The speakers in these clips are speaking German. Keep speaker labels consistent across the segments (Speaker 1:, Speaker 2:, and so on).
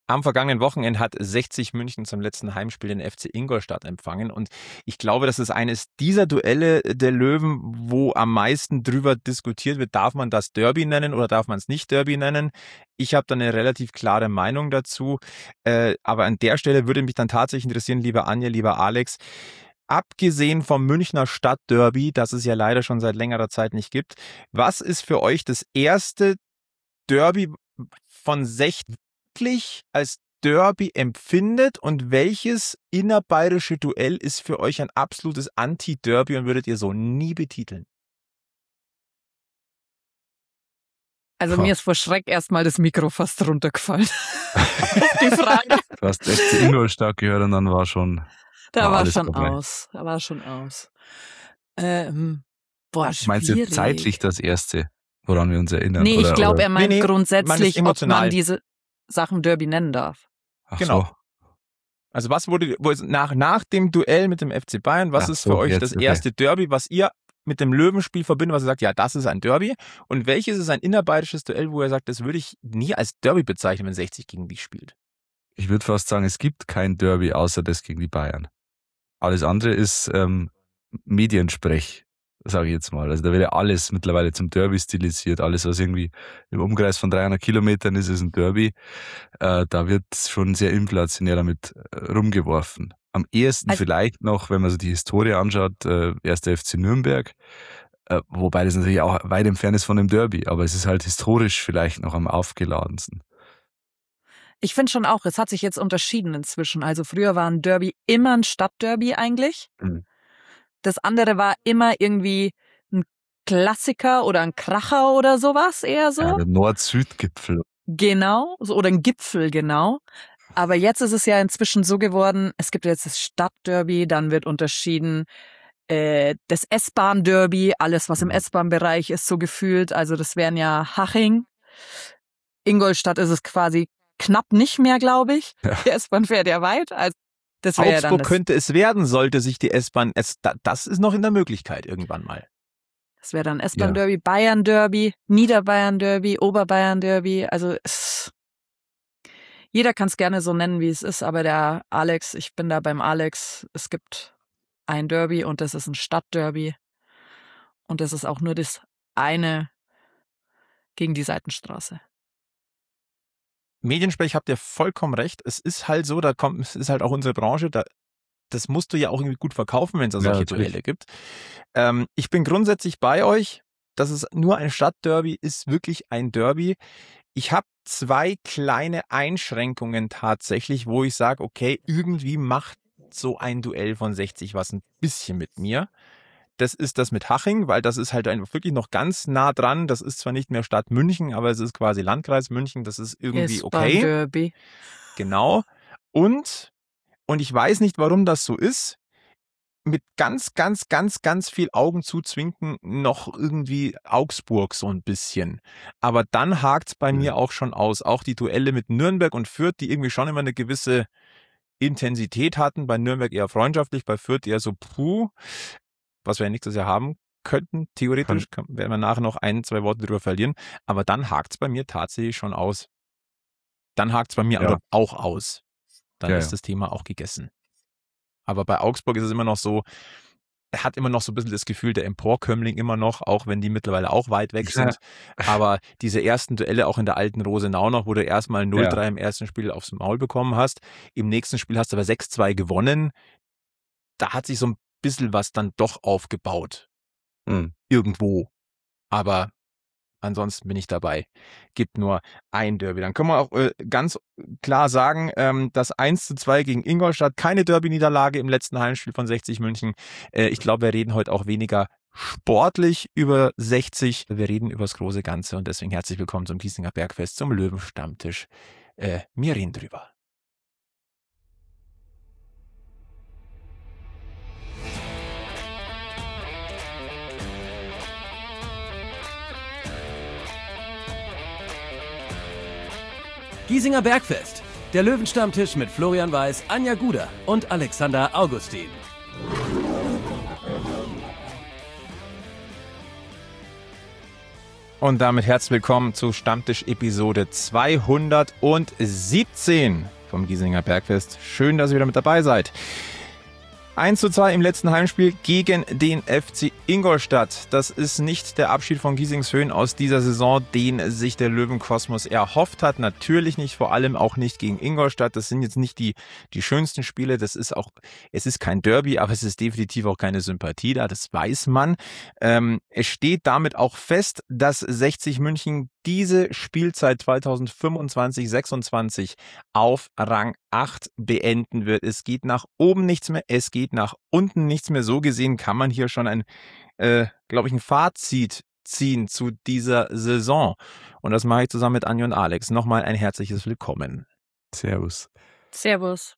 Speaker 1: Am vergangenen Wochenende hat 60 München zum letzten Heimspiel den FC Ingolstadt empfangen und ich glaube, das ist eines dieser Duelle der Löwen, wo am meisten drüber diskutiert wird, darf man das Derby nennen oder darf man es nicht Derby nennen. Ich habe da eine relativ klare Meinung dazu, aber an der Stelle würde mich dann tatsächlich interessieren, lieber Anja, lieber Alex, abgesehen vom Münchner Stadtderby, das es ja leider schon seit längerer Zeit nicht gibt, was ist für euch das erste Derby von 60 wirklich als Derby empfindet und welches innerbayerische Duell ist für euch ein absolutes Anti-Derby und würdet ihr so nie betiteln?
Speaker 2: Also mir ist vor Schreck erstmal das Mikro fast runtergefallen. Die Frage.
Speaker 3: Du hast echt Ingolstadt gehört und dann war schon...
Speaker 2: Da war schon
Speaker 3: vorbei.
Speaker 2: aus.
Speaker 3: Meinst du zeitlich das erste, woran wir uns erinnern?
Speaker 2: Nee, ich glaube, er meint
Speaker 1: Nee,
Speaker 2: grundsätzlich, ob
Speaker 1: emotional.
Speaker 2: man diese Sachen Derby nennen darf.
Speaker 3: Ach
Speaker 1: Genau.
Speaker 3: so.
Speaker 1: Also was wurde nach dem Duell mit dem FC Bayern, was ist für euch
Speaker 3: jetzt,
Speaker 1: das
Speaker 3: okay.
Speaker 1: erste Derby, was ihr mit dem Löwenspiel verbindet, was ihr sagt, ja, das ist ein Derby? Und welches ist ein innerbayerisches Duell, wo ihr sagt, das würde ich nie als Derby bezeichnen, wenn 60 gegen die spielt?
Speaker 3: Ich würde fast sagen, es gibt kein Derby außer das gegen die Bayern. Alles andere ist Mediensprech, sage ich jetzt mal. Also da wird ja alles mittlerweile zum Derby stilisiert. Alles, was irgendwie im Umkreis von 300 Kilometern ist ein Derby. Da wird schon sehr inflationär damit rumgeworfen. Am ehesten vielleicht noch, wenn man so die Historie anschaut, erst der FC Nürnberg, wobei das natürlich auch weit entfernt ist von dem Derby, aber es ist halt historisch vielleicht noch am aufgeladensten.
Speaker 2: Ich finde schon auch, es hat sich jetzt unterschieden inzwischen. Also früher war ein Derby immer ein Stadtderby eigentlich.
Speaker 3: Mhm.
Speaker 2: Das andere war immer irgendwie ein Klassiker oder ein Kracher oder sowas eher so.
Speaker 3: Ja, der Nord-Süd-Gipfel.
Speaker 2: Genau, so, oder ein Gipfel, genau. Aber jetzt ist es ja inzwischen so geworden, es gibt jetzt das Stadtderby, dann wird unterschieden das S-Bahn-Derby, alles was im S-Bahn-Bereich ist, so gefühlt. Also das wären ja Haching. Ingolstadt ist es quasi knapp nicht mehr, glaube ich. Ja. Die S-Bahn fährt ja weit. Also das wäre
Speaker 1: Augsburg
Speaker 2: dann
Speaker 1: könnte es werden, sollte sich die S-Bahn, das ist noch in der Möglichkeit irgendwann mal.
Speaker 2: Das wäre dann S-Bahn-Derby, Bayern-Derby, Niederbayern-Derby, Oberbayern-Derby. Also jeder kann es gerne so nennen, wie es ist, aber der Alex, ich bin da beim Alex, es gibt ein Derby und das ist ein Stadtderby. Und das ist auch nur das eine gegen die Seitenstraße.
Speaker 1: Mediensprech, habt ihr vollkommen recht. Es ist halt so, es ist halt auch unsere Branche, das musst du ja auch irgendwie gut verkaufen, wenn es da solche Duelle gibt. Ich bin grundsätzlich bei euch, dass es nur ein Stadtderby ist, wirklich ein Derby. Ich habe 2 kleine Einschränkungen tatsächlich, wo ich sage, okay, irgendwie macht so ein Duell von 60 was ein bisschen mit mir. Das ist das mit Haching, weil das ist halt einfach wirklich noch ganz nah dran. Das ist zwar nicht mehr Stadt München, aber es ist quasi Landkreis München. Das ist irgendwie okay.
Speaker 2: Derby.
Speaker 1: Genau. Und ich weiß nicht, warum das so ist, mit ganz, ganz, ganz, ganz viel Augen zuzwinken noch irgendwie Augsburg so ein bisschen. Aber dann hakt's bei mir auch schon aus. Auch die Duelle mit Nürnberg und Fürth, die irgendwie schon immer eine gewisse Intensität hatten. Bei Nürnberg eher freundschaftlich, bei Fürth eher so was wir ja nächstes Jahr haben könnten. Theoretisch werden wir nachher noch 1, 2 Worte drüber verlieren. Aber dann hakt's bei mir tatsächlich schon aus. Dann hakt's bei mir aber auch aus. Dann ist das Thema auch gegessen. Aber bei Augsburg ist es immer noch so, er hat immer noch so ein bisschen das Gefühl, der Emporkömmling immer noch, auch wenn die mittlerweile auch weit weg sind. Aber diese ersten Duelle auch in der alten Rosenau noch, wo du erstmal 0-3 im ersten Spiel aufs Maul bekommen hast. Im nächsten Spiel hast du aber 6-2 gewonnen. Da hat sich so ein bisschen was dann doch aufgebaut. Irgendwo. Aber ansonsten bin ich dabei. Gibt nur ein Derby. Dann können wir auch ganz klar sagen, das 1-2 gegen Ingolstadt, keine Derby-Niederlage im letzten Heimspiel von 60 München. Ich glaube, wir reden heute auch weniger sportlich über 60. Wir reden über das große Ganze und deswegen herzlich willkommen zum Giesinger Bergfest, zum Löwenstammtisch. Wir reden drüber.
Speaker 4: Giesinger Bergfest, der Löwenstammtisch mit Florian Weiß, Anja Guder und Alexander Augustin.
Speaker 1: Und damit herzlich willkommen zu Stammtisch-Episode 217 vom Giesinger Bergfest. Schön, dass ihr wieder mit dabei seid. 1:2 im letzten Heimspiel gegen den FC Ingolstadt. Das ist nicht der Abschied von Giesingshöhen aus dieser Saison, den sich der Löwenkosmos erhofft hat. Natürlich nicht, vor allem auch nicht gegen Ingolstadt. Das sind jetzt nicht die schönsten Spiele. Es ist kein Derby, aber es ist definitiv auch keine Sympathie da. Das weiß man. Es steht damit auch fest, dass 60 München diese Spielzeit 2025/26 auf Rang 8 beenden wird. Es geht nach oben nichts mehr, es geht nach unten nichts mehr. So gesehen kann man hier schon ein Fazit ziehen zu dieser Saison. Und das mache ich zusammen mit Anja und Alex. Nochmal ein herzliches Willkommen.
Speaker 3: Servus.
Speaker 2: Servus.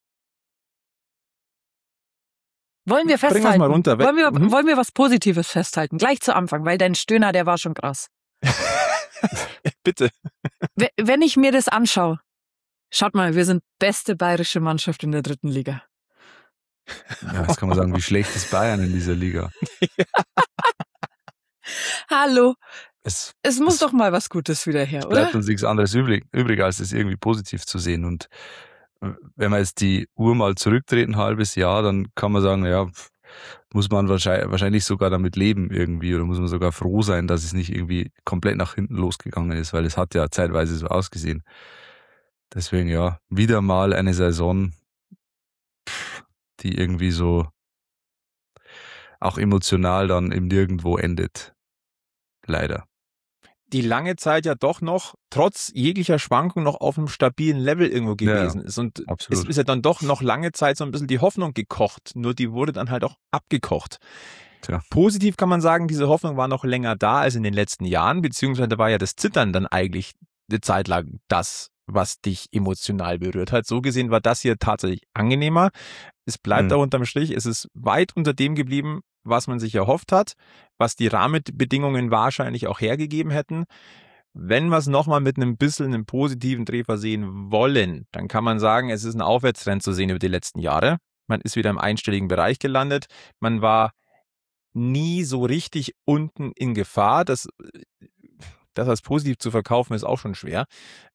Speaker 2: Wollen wir festhalten?
Speaker 1: Bring uns mal runter.
Speaker 2: Wollen wir was Positives festhalten? Gleich zu Anfang, weil dein Stöhner, der war schon krass.
Speaker 1: Bitte.
Speaker 2: Wenn ich mir das anschaue, schaut mal, wir sind beste bayerische Mannschaft in der 3. Liga.
Speaker 3: Ja, jetzt kann man sagen, wie schlecht ist Bayern in dieser Liga.
Speaker 2: Hallo.
Speaker 3: Es
Speaker 2: muss doch mal was Gutes wieder her, oder?
Speaker 3: Bleibt uns nichts anderes übrig, als das irgendwie positiv zu sehen. Und wenn wir jetzt die Uhr mal zurücktreten, ein halbes Jahr, dann kann man sagen, ja, muss man wahrscheinlich sogar damit leben irgendwie, oder muss man sogar froh sein, dass es nicht irgendwie komplett nach hinten losgegangen ist, weil es hat ja zeitweise so ausgesehen. Deswegen ja, wieder mal eine Saison, die irgendwie so auch emotional dann im Nirgendwo endet. Leider.
Speaker 1: Die lange Zeit ja doch noch, trotz jeglicher Schwankung, noch auf einem stabilen Level irgendwo gewesen ist. Und
Speaker 3: absolut.
Speaker 1: es ist ja dann doch noch lange Zeit so ein bisschen die Hoffnung gekocht, nur die wurde dann halt auch abgekocht.
Speaker 3: Tja.
Speaker 1: Positiv kann man sagen, diese Hoffnung war noch länger da als in den letzten Jahren, beziehungsweise war ja das Zittern dann eigentlich eine Zeit lang das, was dich emotional berührt hat. So gesehen war das hier tatsächlich angenehmer. Es bleibt da unterm Strich, es ist weit unter dem geblieben, was man sich erhofft hat, was die Rahmenbedingungen wahrscheinlich auch hergegeben hätten. Wenn wir es nochmal mit einem bisschen einem positiven Dreh versehen wollen, dann kann man sagen, es ist ein Aufwärtstrend zu sehen über die letzten Jahre. Man ist wieder im einstelligen Bereich gelandet. Man war nie so richtig unten in Gefahr. Das als positiv zu verkaufen, ist auch schon schwer.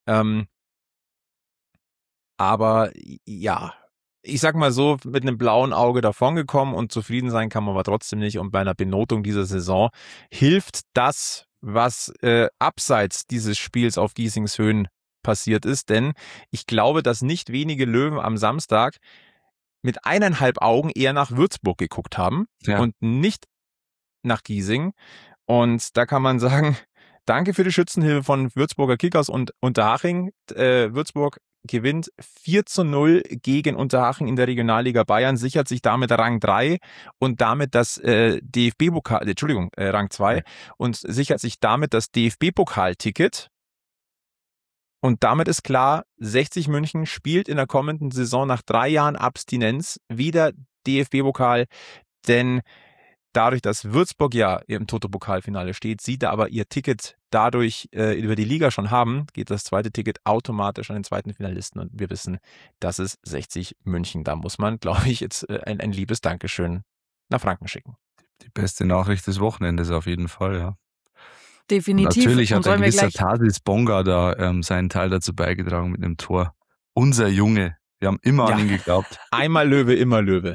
Speaker 1: Aber ja, ich sag mal so, mit einem blauen Auge davongekommen und zufrieden sein kann man aber trotzdem nicht. Und bei einer Benotung dieser Saison hilft das, was abseits dieses Spiels auf Giesingshöhen passiert ist. Denn ich glaube, dass nicht wenige Löwen am Samstag mit 1,5 Augen eher nach Würzburg geguckt haben und nicht nach Giesing. Und da kann man sagen, danke für die Schützenhilfe von Würzburger Kickers und Unterhaching. Würzburg gewinnt 4:0 gegen Unterhaching in der Regionalliga Bayern, sichert sich damit Rang 3 und damit das DFB-Pokal, Rang 2 und sichert sich damit das DFB-Pokalticket. Und damit ist klar, 60 München spielt in der kommenden Saison nach 3 Jahren Abstinenz wieder DFB-Pokal, denn dadurch, dass Würzburg ja im Toto-Pokalfinale steht, sie da aber ihr Ticket dadurch über die Liga schon haben, geht das zweite Ticket automatisch an den zweiten Finalisten. Und wir wissen, das ist 60 München. Da muss man, glaube ich, jetzt ein liebes Dankeschön nach Franken schicken.
Speaker 3: Die beste Nachricht des Wochenendes auf jeden Fall, ja.
Speaker 2: Definitiv.
Speaker 3: Natürlich hat ein gewisser Tadis Bonga da seinen Teil dazu beigetragen mit einem Tor. Unser Junge. Wir haben immer an ihn geglaubt.
Speaker 1: Einmal Löwe, immer Löwe.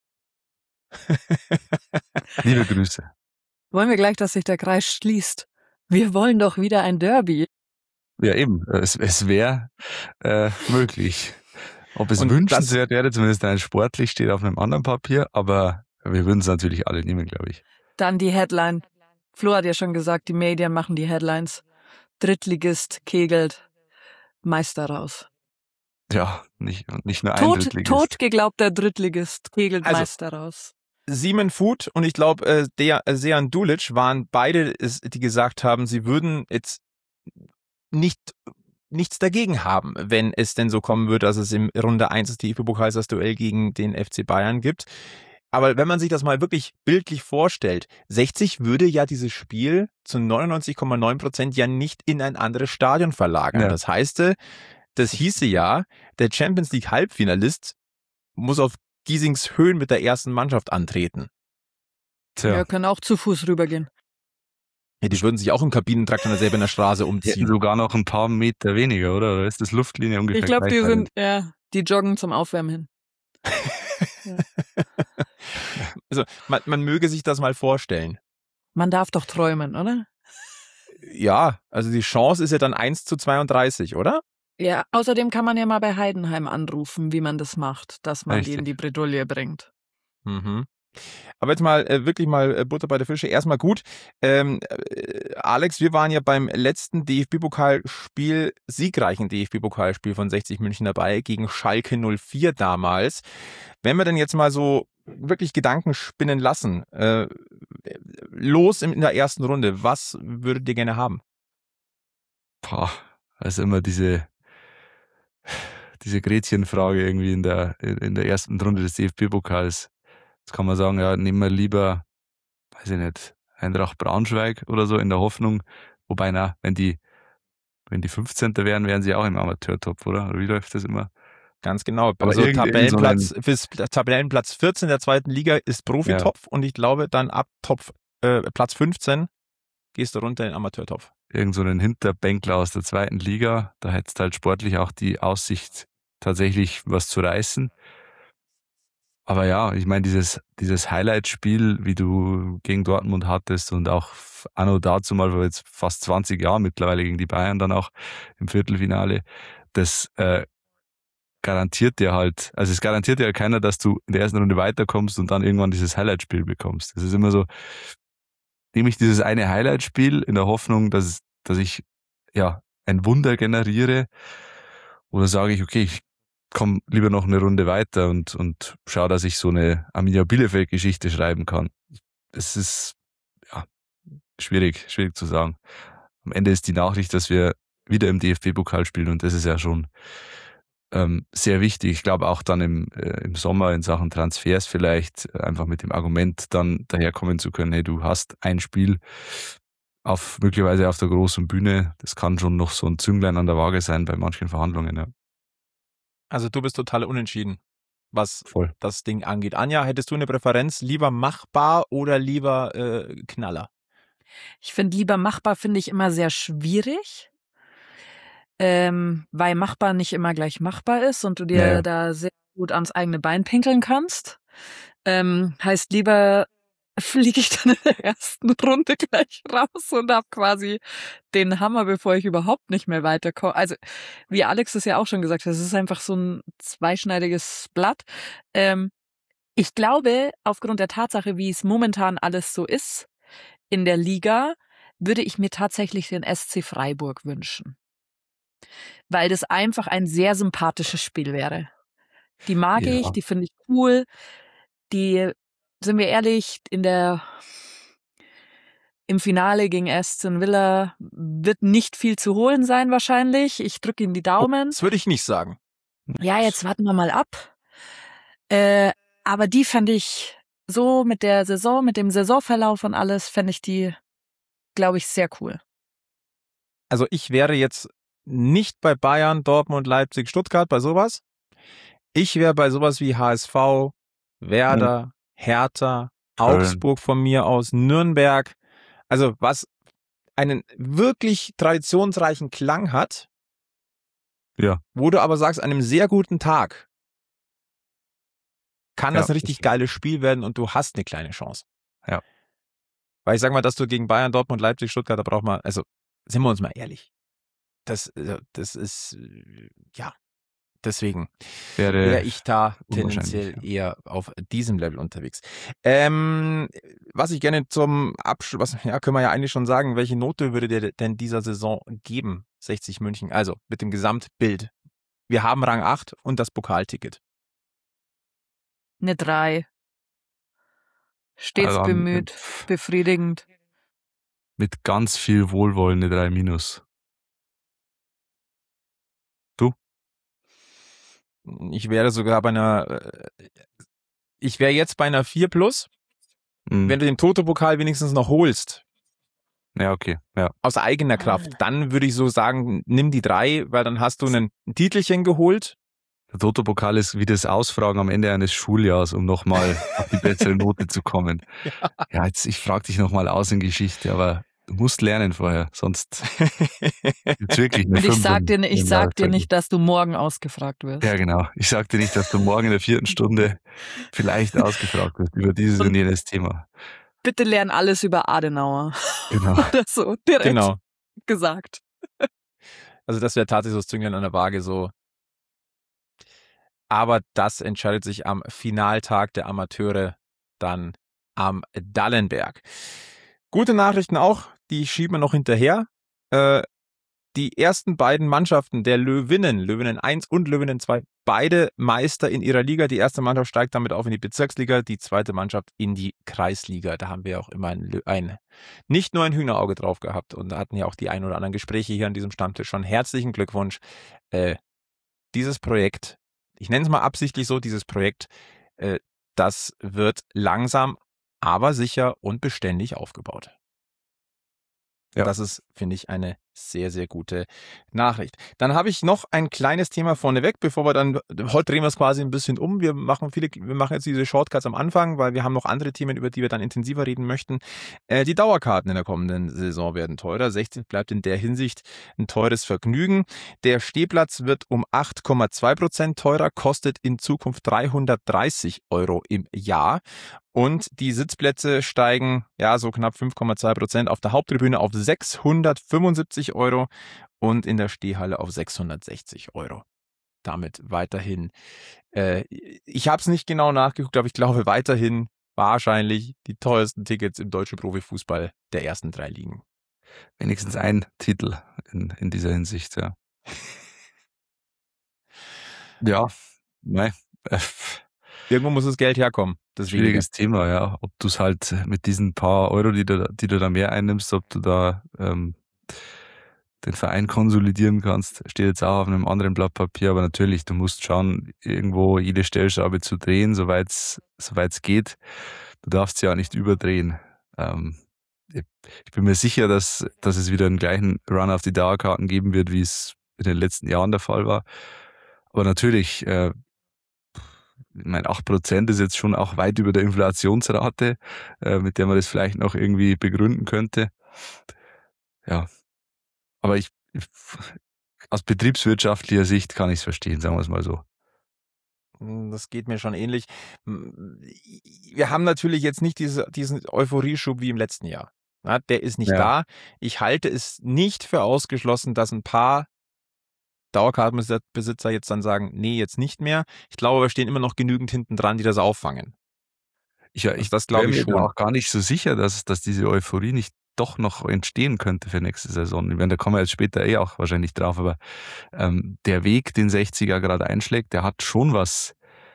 Speaker 3: Liebe Grüße.
Speaker 2: Wollen wir gleich, dass sich der Kreis schließt? Wir wollen doch wieder ein Derby.
Speaker 3: Ja, eben. Es wäre möglich. Ob es wünschenswert wäre, zumindest ein sportlich, steht auf einem anderen Papier, aber wir würden es natürlich alle nehmen, glaube ich.
Speaker 2: Dann die Headline. Flo hat ja schon gesagt, die Medien machen die Headlines. Drittligist kegelt Meister raus.
Speaker 3: Ja, nicht nur ein Drittligist.
Speaker 2: Totgeglaubter Drittligist kegelt Meister raus.
Speaker 1: Simon Food und ich glaube, Sejan Dulic waren beide, die gesagt haben, sie würden jetzt nichts dagegen haben, wenn es denn so kommen würde, dass es im Runde 1 des DFB-Pokals das Duell gegen den FC Bayern gibt. Aber wenn man sich das mal wirklich bildlich vorstellt, 60 würde ja dieses Spiel zu 99,9% ja nicht in ein anderes Stadion verlagern. Ja. Das hieße ja, der Champions League Halbfinalist muss auf Giesingshöhen mit der ersten Mannschaft antreten.
Speaker 2: Tja. Wir können auch zu Fuß rübergehen.
Speaker 1: Ja, die würden sich auch im Kabinentraktor selber in der Straße
Speaker 3: Die hätten
Speaker 1: umziehen.
Speaker 3: sogar noch ein paar Meter weniger, oder? Oder ist das Luftlinie ungefähr
Speaker 2: Ich glaube,
Speaker 3: gleich?
Speaker 2: die joggen zum Aufwärmen hin. Ja.
Speaker 1: Also man möge sich das mal vorstellen.
Speaker 2: Man darf doch träumen, oder?
Speaker 1: Ja, also die Chance ist ja dann 1:32, oder?
Speaker 2: Ja, außerdem kann man ja mal bei Heidenheim anrufen, wie man das macht, dass man die
Speaker 3: Richtig.
Speaker 2: in die Bredouille bringt.
Speaker 1: Mhm. Aber jetzt mal wirklich mal Butter bei der Fische. Erstmal gut. Alex, wir waren ja beim letzten DFB-Pokalspiel, siegreichen DFB-Pokalspiel von 60 München dabei, gegen Schalke 04 damals. Wenn wir denn jetzt mal so wirklich Gedanken spinnen lassen, los in der ersten Runde, was würdet ihr gerne haben?
Speaker 3: Boah, also immer diese Gretchenfrage irgendwie in der ersten Runde des DFB-Pokals. Jetzt kann man sagen, ja, nehmen wir lieber, weiß ich nicht, Eintracht Braunschweig oder so in der Hoffnung, wobei, wenn die 15. wären sie auch im Amateurtopf, oder? Oder wie läuft das immer?
Speaker 1: Ganz genau.
Speaker 3: Aber
Speaker 1: Also
Speaker 3: Tabellenplatz
Speaker 1: Tabellenplatz 14 der zweiten Liga ist Profitopf und ich glaube dann ab Platz 15 gehst du runter in den Amateurtopf.
Speaker 3: Irgend so einen Hinterbänkler aus der zweiten Liga, da hättest du halt sportlich auch die Aussicht, tatsächlich was zu reißen. Aber ja, ich meine, dieses Highlight-Spiel, wie du gegen Dortmund hattest und auch anno dazu mal vor jetzt fast 20 Jahren mittlerweile gegen die Bayern dann auch im Viertelfinale, das garantiert dir halt, also es garantiert dir ja keiner, dass du in der ersten Runde weiterkommst und dann irgendwann dieses Highlight-Spiel bekommst. Das ist immer so, nehme ich dieses eine Highlight-Spiel in der Hoffnung, dass ich ja ein Wunder generiere, oder sage ich, okay, ich komme lieber noch eine Runde weiter und schaue, dass ich so eine Arminia Bielefeld-Geschichte schreiben kann. Es ist ja schwierig zu sagen. Am Ende ist die Nachricht, dass wir wieder im DFB-Pokal spielen und das ist ja schon sehr wichtig. Ich glaube auch dann im Sommer in Sachen Transfers vielleicht einfach mit dem Argument dann daherkommen zu können, hey, du hast ein Spiel möglicherweise auf der großen Bühne. Das kann schon noch so ein Zünglein an der Waage sein bei manchen Verhandlungen. Ja.
Speaker 1: Also du bist total unentschieden, was
Speaker 3: Voll.
Speaker 1: das Ding angeht. Anja, hättest du eine Präferenz? Lieber machbar oder lieber Knaller?
Speaker 2: Ich finde lieber machbar, finde ich immer sehr schwierig, weil machbar nicht immer gleich machbar ist und du dir da sehr gut ans eigene Bein pinkeln kannst. Heißt lieber fliege ich dann in der ersten Runde gleich raus und habe quasi den Hammer, bevor ich überhaupt nicht mehr weiterkomme. Also wie Alex es ja auch schon gesagt hat, es ist einfach so ein zweischneidiges Blatt. Ich glaube, aufgrund der Tatsache, wie es momentan alles so ist in der Liga, würde ich mir tatsächlich den SC Freiburg wünschen. Weil das einfach ein sehr sympathisches Spiel wäre. Die mag ich, die finde ich cool. Die, sind wir ehrlich, im Finale gegen Aston Villa wird nicht viel zu holen sein wahrscheinlich. Ich drücke Ihnen die Daumen.
Speaker 1: Das würde ich nicht sagen.
Speaker 2: Ja, jetzt warten wir mal ab. Aber die fand ich so mit der Saison, mit dem Saisonverlauf und alles, fände ich die, glaube ich, sehr cool.
Speaker 1: Also ich wäre jetzt nicht bei Bayern, Dortmund, Leipzig, Stuttgart, bei sowas. Ich wäre bei sowas wie HSV, Werder, Hertha,
Speaker 3: Köln.
Speaker 1: Augsburg von mir aus, Nürnberg. Also was einen wirklich traditionsreichen Klang hat,
Speaker 3: Ja.
Speaker 1: wo du aber sagst, an einem sehr guten Tag kann das
Speaker 3: Ja,
Speaker 1: ein richtig geiles Spiel werden und du hast eine kleine Chance.
Speaker 3: Ja.
Speaker 1: Weil ich sag mal, dass du gegen Bayern, Dortmund, Leipzig, Stuttgart, da braucht man, also sind wir uns mal ehrlich. Das ist, ja, deswegen wäre ich da tendenziell eher auf diesem Level unterwegs. Was ich gerne zum Abschluss, können wir ja eigentlich schon sagen, welche Note würde dir denn dieser Saison geben, 60 München? Also mit dem Gesamtbild. Wir haben Rang 8 und das Pokalticket.
Speaker 2: Eine 3. Stets
Speaker 3: Also,
Speaker 2: bemüht, befriedigend.
Speaker 3: Mit ganz viel Wohlwollen eine 3-. Du?
Speaker 1: Ich wäre sogar ich wäre jetzt bei einer 4+. Wenn du den Toto-Pokal wenigstens noch holst.
Speaker 3: Ja, okay. Ja.
Speaker 1: Aus eigener Kraft. Dann würde ich so sagen, nimm die 3, weil dann hast du ein Titelchen geholt.
Speaker 3: Der Toto-Pokal ist wie das Ausfragen am Ende eines Schuljahres, um nochmal auf die bessere Note zu kommen. Ja, jetzt, ich frage dich nochmal aus in Geschichte, aber Du musst lernen vorher, sonst gibt's wirklich eine
Speaker 2: Und ich
Speaker 3: 5
Speaker 2: sag dir, ich
Speaker 3: im
Speaker 2: sag dir
Speaker 3: Live-Tackle.
Speaker 2: nicht, dass du morgen ausgefragt wirst.
Speaker 3: Ja, genau. Ich sag dir nicht, dass du morgen in der 4. Stunde vielleicht ausgefragt wirst über dieses
Speaker 2: Und
Speaker 3: und jenes Thema.
Speaker 2: bitte lern alles über Adenauer.
Speaker 3: Genau.
Speaker 2: Oder so, direkt
Speaker 1: Genau.
Speaker 2: gesagt.
Speaker 1: Also das wäre tatsächlich so das Zünglein an der Waage so. Aber das entscheidet sich am Finaltag der Amateure dann am Dallenberg. Gute Nachrichten auch, die schieben wir noch hinterher. Die ersten beiden Mannschaften der Löwinnen 1 und Löwinnen 2, beide Meister in ihrer Liga. Die erste Mannschaft steigt damit auf in die Bezirksliga, die zweite Mannschaft in die Kreisliga. Da haben wir auch immer nicht nur ein Hühnerauge drauf gehabt und hatten ja auch die ein oder anderen Gespräche hier an diesem Stammtisch schon. Herzlichen Glückwunsch. Dieses Projekt, ich nenne es mal absichtlich so, dieses Projekt, das wird langsam, aber sicher und beständig aufgebaut.
Speaker 3: Ja.
Speaker 1: Das ist, finde ich, eine sehr, sehr gute Nachricht. Dann habe ich noch ein kleines Thema vorneweg, bevor wir dann, heute drehen wir es quasi ein bisschen um. Wir machen jetzt diese Shortcuts am Anfang, weil wir haben noch andere Themen, über die wir dann intensiver reden möchten. Die Dauerkarten in der kommenden Saison werden teurer. 60 bleibt in der Hinsicht ein teures Vergnügen. Der Stehplatz wird um 8,2% teurer, kostet in Zukunft 330 € im Jahr. Und die Sitzplätze steigen ja so knapp 5,2% auf der Haupttribüne auf 675 € und in der Stehhalle auf 660 €. Damit weiterhin, ich habe es nicht genau nachgeguckt, aber ich glaube weiterhin wahrscheinlich die teuersten Tickets im deutschen Profifußball der ersten 3 Ligen.
Speaker 3: Wenigstens ein Titel in dieser Hinsicht, ja. Ja, nein.
Speaker 1: Irgendwo muss das Geld herkommen. Das
Speaker 3: Schwieriges Thema, ja. Ob du es halt mit diesen paar Euro, die du da mehr einnimmst, ob du da den Verein konsolidieren kannst, steht jetzt auch auf einem anderen Blatt Papier, aber natürlich, du musst schauen, irgendwo jede Stellschraube zu drehen, soweit es geht. Du darfst ja nicht überdrehen. Ich bin mir sicher, dass es wieder einen gleichen Run auf die Dauerkarten geben wird, wie es in den letzten Jahren der Fall war. Aber natürlich, ich meine, 8% ist jetzt schon auch weit über der Inflationsrate, mit der man das vielleicht noch irgendwie begründen könnte. Ja, aber aus betriebswirtschaftlicher Sicht kann ich es verstehen, sagen wir es mal so.
Speaker 1: Das geht mir schon ähnlich. Wir haben natürlich jetzt nicht diesen Euphorieschub wie im letzten Jahr. Ja, der ist nicht da. Ich halte es nicht für ausgeschlossen, dass ein paar Dauerkartenbesitzer jetzt dann sagen, nee, jetzt nicht mehr. Ich glaube, wir stehen immer noch genügend hinten dran, die das auffangen.
Speaker 3: Das glaube ich schon. Ich bin mir auch gar nicht so sicher, dass diese Euphorie nicht doch noch entstehen könnte für nächste Saison. Ich meine, da kommen wir jetzt später auch wahrscheinlich drauf, aber der Weg, den 60er gerade einschlägt, der hat schon was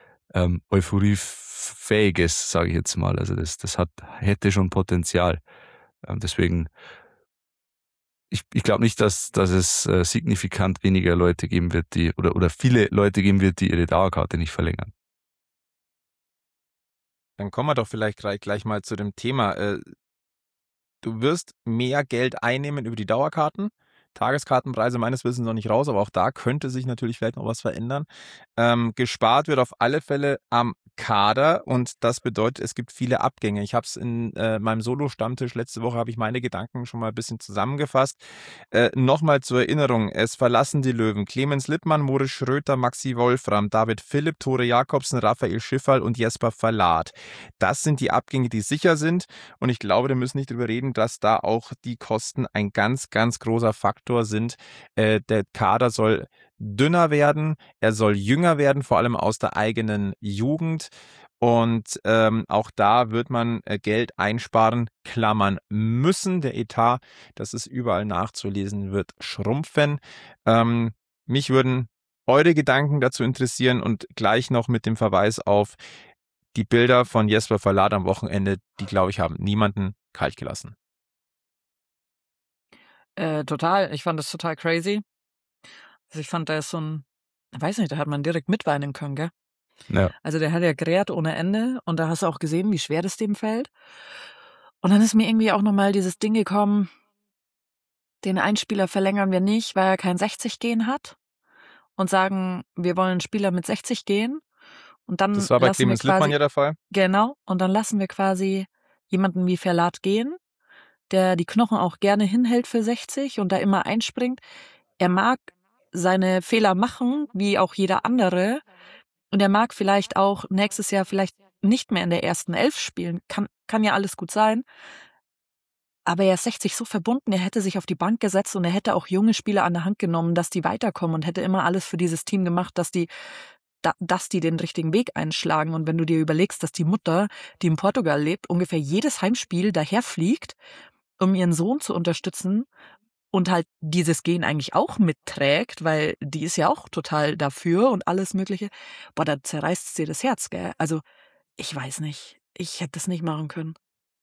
Speaker 3: Euphoriefähiges, sage ich jetzt mal. Also das hätte schon Potenzial. Deswegen, ich glaube nicht, dass es signifikant weniger Leute geben wird, oder viele Leute geben wird, die ihre Dauerkarte nicht verlängern.
Speaker 1: Dann kommen wir doch vielleicht gleich mal zu dem Thema. Du wirst mehr Geld einnehmen über die Dauerkarten. Tageskartenpreise meines Wissens noch nicht raus, aber auch da könnte sich natürlich vielleicht noch was verändern. Gespart wird auf alle Fälle am Kader und das bedeutet, es gibt viele Abgänge. Ich habe es in meinem Solo-Stammtisch letzte Woche, habe ich meine Gedanken schon mal ein bisschen zusammengefasst. Nochmal zur Erinnerung, es verlassen die Löwen Clemens Lippmann, Moritz Schröter, Maxi Wolfram, David Philipp, Tore Jakobsen, Raphael Schifferl und Jesper Verlat. Das sind die Abgänge, die sicher sind und ich glaube, wir müssen nicht drüber reden, dass da auch die Kosten ein ganz, ganz großer Faktor sind. Der Kader soll dünner werden, er soll jünger werden, vor allem aus der eigenen Jugend. Und auch da wird man Geld einsparen, klammern müssen. Der Etat, das ist überall nachzulesen, wird schrumpfen. Mich würden eure Gedanken dazu interessieren und gleich noch mit dem Verweis auf die Bilder von Jesper Verlat am Wochenende, die, glaube ich, haben niemanden kalt gelassen.
Speaker 2: Total. Ich fand das total crazy. Also ich fand, da ist so ein, weiß nicht, da hat man direkt mitweinen können, gell?
Speaker 3: Ja.
Speaker 2: Also der hat ja gerät ohne Ende und da hast du auch gesehen, wie schwer das dem fällt. Und dann ist mir irgendwie auch nochmal dieses Ding gekommen, den Einspieler verlängern wir nicht, weil er kein 60-Gehen hat und sagen, wir wollen einen Spieler mit 60 gehen. Und dann
Speaker 1: das war bei Clemens Lippmann ja der Fall.
Speaker 2: Genau. Und dann lassen wir quasi jemanden wie Verlat gehen, der die Knochen auch gerne hinhält für 60 und da immer einspringt. Er mag seine Fehler machen, wie auch jeder andere. Und er mag vielleicht auch nächstes Jahr vielleicht nicht mehr in der ersten 11 spielen. Kann ja alles gut sein. Aber er ist 60 so verbunden, er hätte sich auf die Bank gesetzt und er hätte auch junge Spieler an der Hand genommen, dass die weiterkommen und hätte immer alles für dieses Team gemacht, dass die den richtigen Weg einschlagen. Und wenn du dir überlegst, dass die Mutter, die in Portugal lebt, ungefähr jedes Heimspiel daherfliegt, um ihren Sohn zu unterstützen und halt dieses Gen eigentlich auch mitträgt, weil die ist ja auch total dafür und alles Mögliche, boah, da zerreißt es dir das Herz, gell? Also, ich weiß nicht. Ich hätte das nicht machen können.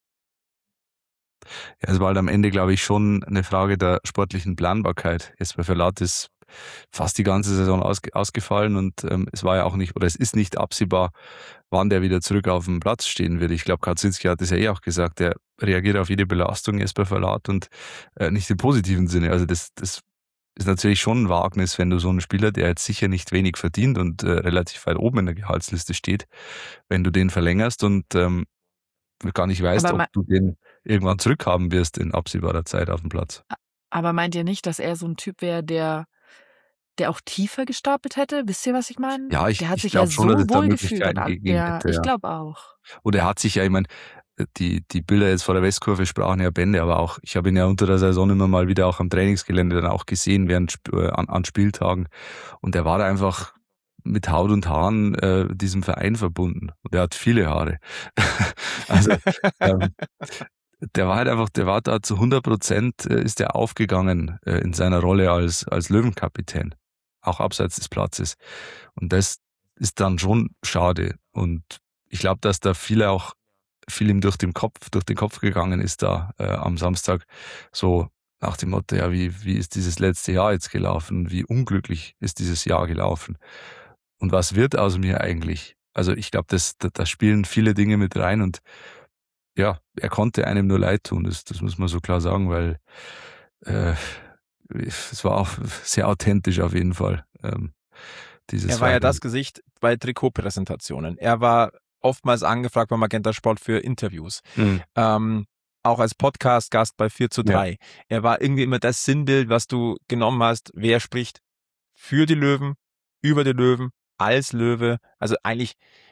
Speaker 3: Ja, es war halt am Ende, glaube ich, schon eine Frage der sportlichen Planbarkeit. Jesper Verlat ist fast die ganze Saison ausgefallen und es war ja auch nicht, oder es ist nicht absehbar, wann der wieder zurück auf dem Platz stehen wird. Ich glaube, Kaczynski hat es ja auch gesagt, der reagiert auf jede Belastung, Jesper Verlat, und nicht im positiven Sinne. Also das ist natürlich schon ein Wagnis, wenn du so einen Spieler, der jetzt sicher nicht wenig verdient und relativ weit oben in der Gehaltsliste steht, wenn du den verlängerst und gar nicht weißt,
Speaker 2: Aber
Speaker 3: ob du den irgendwann zurückhaben wirst in absehbarer Zeit auf dem Platz.
Speaker 2: Aber meint ihr nicht, dass er so ein Typ wäre, der auch tiefer gestapelt hätte? Wisst ihr, was ich meine?
Speaker 3: Ja,
Speaker 2: Der hat
Speaker 3: ich
Speaker 2: sich ja
Speaker 3: glaube schon, dass
Speaker 2: so
Speaker 3: es da
Speaker 2: wohl gefühlt.
Speaker 3: Möglichkeiten gegeben
Speaker 2: Ja,
Speaker 3: hätte.
Speaker 2: ich
Speaker 3: Ja.
Speaker 2: glaube auch.
Speaker 3: Und er hat sich ja, ich meine, die Bilder jetzt vor der Westkurve sprachen ja Bände, aber auch, ich habe ihn ja unter der Saison immer mal wieder auch am Trainingsgelände dann auch gesehen, an Spieltagen. Und er war einfach mit Haut und Haaren diesem Verein verbunden. Und er hat viele Haare. Also der war halt einfach, der war da zu 100% ist er aufgegangen in seiner Rolle als Löwenkapitän, auch abseits des Platzes. Und das ist dann schon schade. Und ich glaube, dass da viel ihm durch den Kopf gegangen ist da am Samstag, so nach dem Motto, ja, wie ist dieses letzte Jahr jetzt gelaufen? Wie unglücklich ist dieses Jahr gelaufen? Und was wird aus mir eigentlich? Also ich glaube, da spielen viele Dinge mit rein und ja, er konnte einem nur leid tun, das muss man so klar sagen, weil es war auch sehr authentisch auf jeden Fall.
Speaker 1: Er war ja das Gesicht bei Trikotpräsentationen. Er war oftmals angefragt bei Magenta Sport für Interviews. Auch als Podcast-Gast bei 4:3. Ja. Er war irgendwie immer das Sinnbild, was du genommen hast. Wer spricht für die Löwen, über die Löwen, als Löwe. Also eigentlich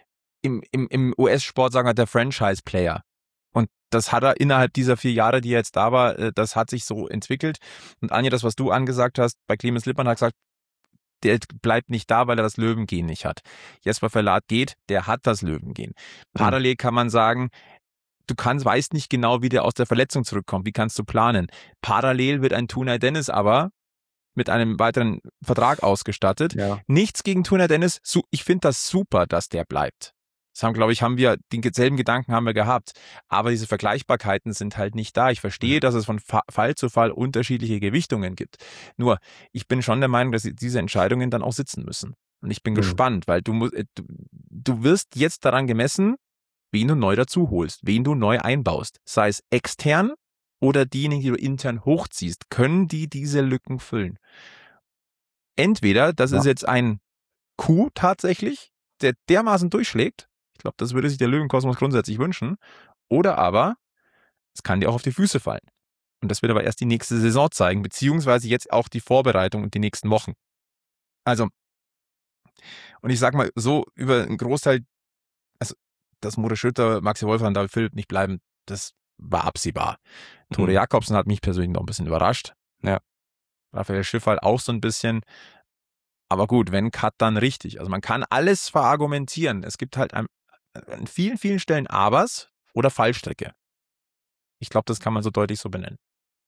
Speaker 1: im US-Sport sagen wir der Franchise-Player. Und das hat er innerhalb dieser 4 Jahre, die er jetzt da war, das hat sich so entwickelt. Und Anja, das, was du angesagt hast, bei Clemens Lippmann hat gesagt, der bleibt nicht da, weil er das Löwengen nicht hat. Jesper Verlat geht, der hat das Löwengen. Parallel kann man sagen, weißt nicht genau, wie der aus der Verletzung zurückkommt. Wie kannst du planen? Parallel wird ein Tunay Dennis aber mit einem weiteren Vertrag ausgestattet. Ja. Nichts gegen Tunay Dennis. Ich finde das super, dass der bleibt. Das haben wir denselben Gedanken haben wir gehabt. Aber diese Vergleichbarkeiten sind halt nicht da. Ich verstehe, dass es von Fall zu Fall unterschiedliche Gewichtungen gibt. Nur, ich bin schon der Meinung, dass diese Entscheidungen dann auch sitzen müssen. Und ich bin gespannt, weil du wirst jetzt daran gemessen, wen du neu dazu holst, wen du neu einbaust. Sei es extern oder diejenigen, die du intern hochziehst. Können die diese Lücken füllen? Entweder, das ist jetzt ein Coup tatsächlich, der dermaßen durchschlägt. Ich glaube, das würde sich der Löwenkosmos grundsätzlich wünschen. Oder aber, es kann dir auch auf die Füße fallen. Und das wird aber erst die nächste Saison zeigen, beziehungsweise jetzt auch die Vorbereitung und die nächsten Wochen. Also, und ich sag mal so, über einen Großteil, also, dass Moritz Schröter, Maxi Wolf und David Philipp nicht bleiben, das war absehbar. Tore Jakobsen hat mich persönlich noch ein bisschen überrascht. Ja. Raphael Schiffal auch so ein bisschen. Aber gut, wenn Cut, dann richtig. Also man kann alles verargumentieren. Es gibt halt an vielen, vielen Stellen Abers oder Fallstrecke. Ich glaube, das kann man so deutlich so benennen.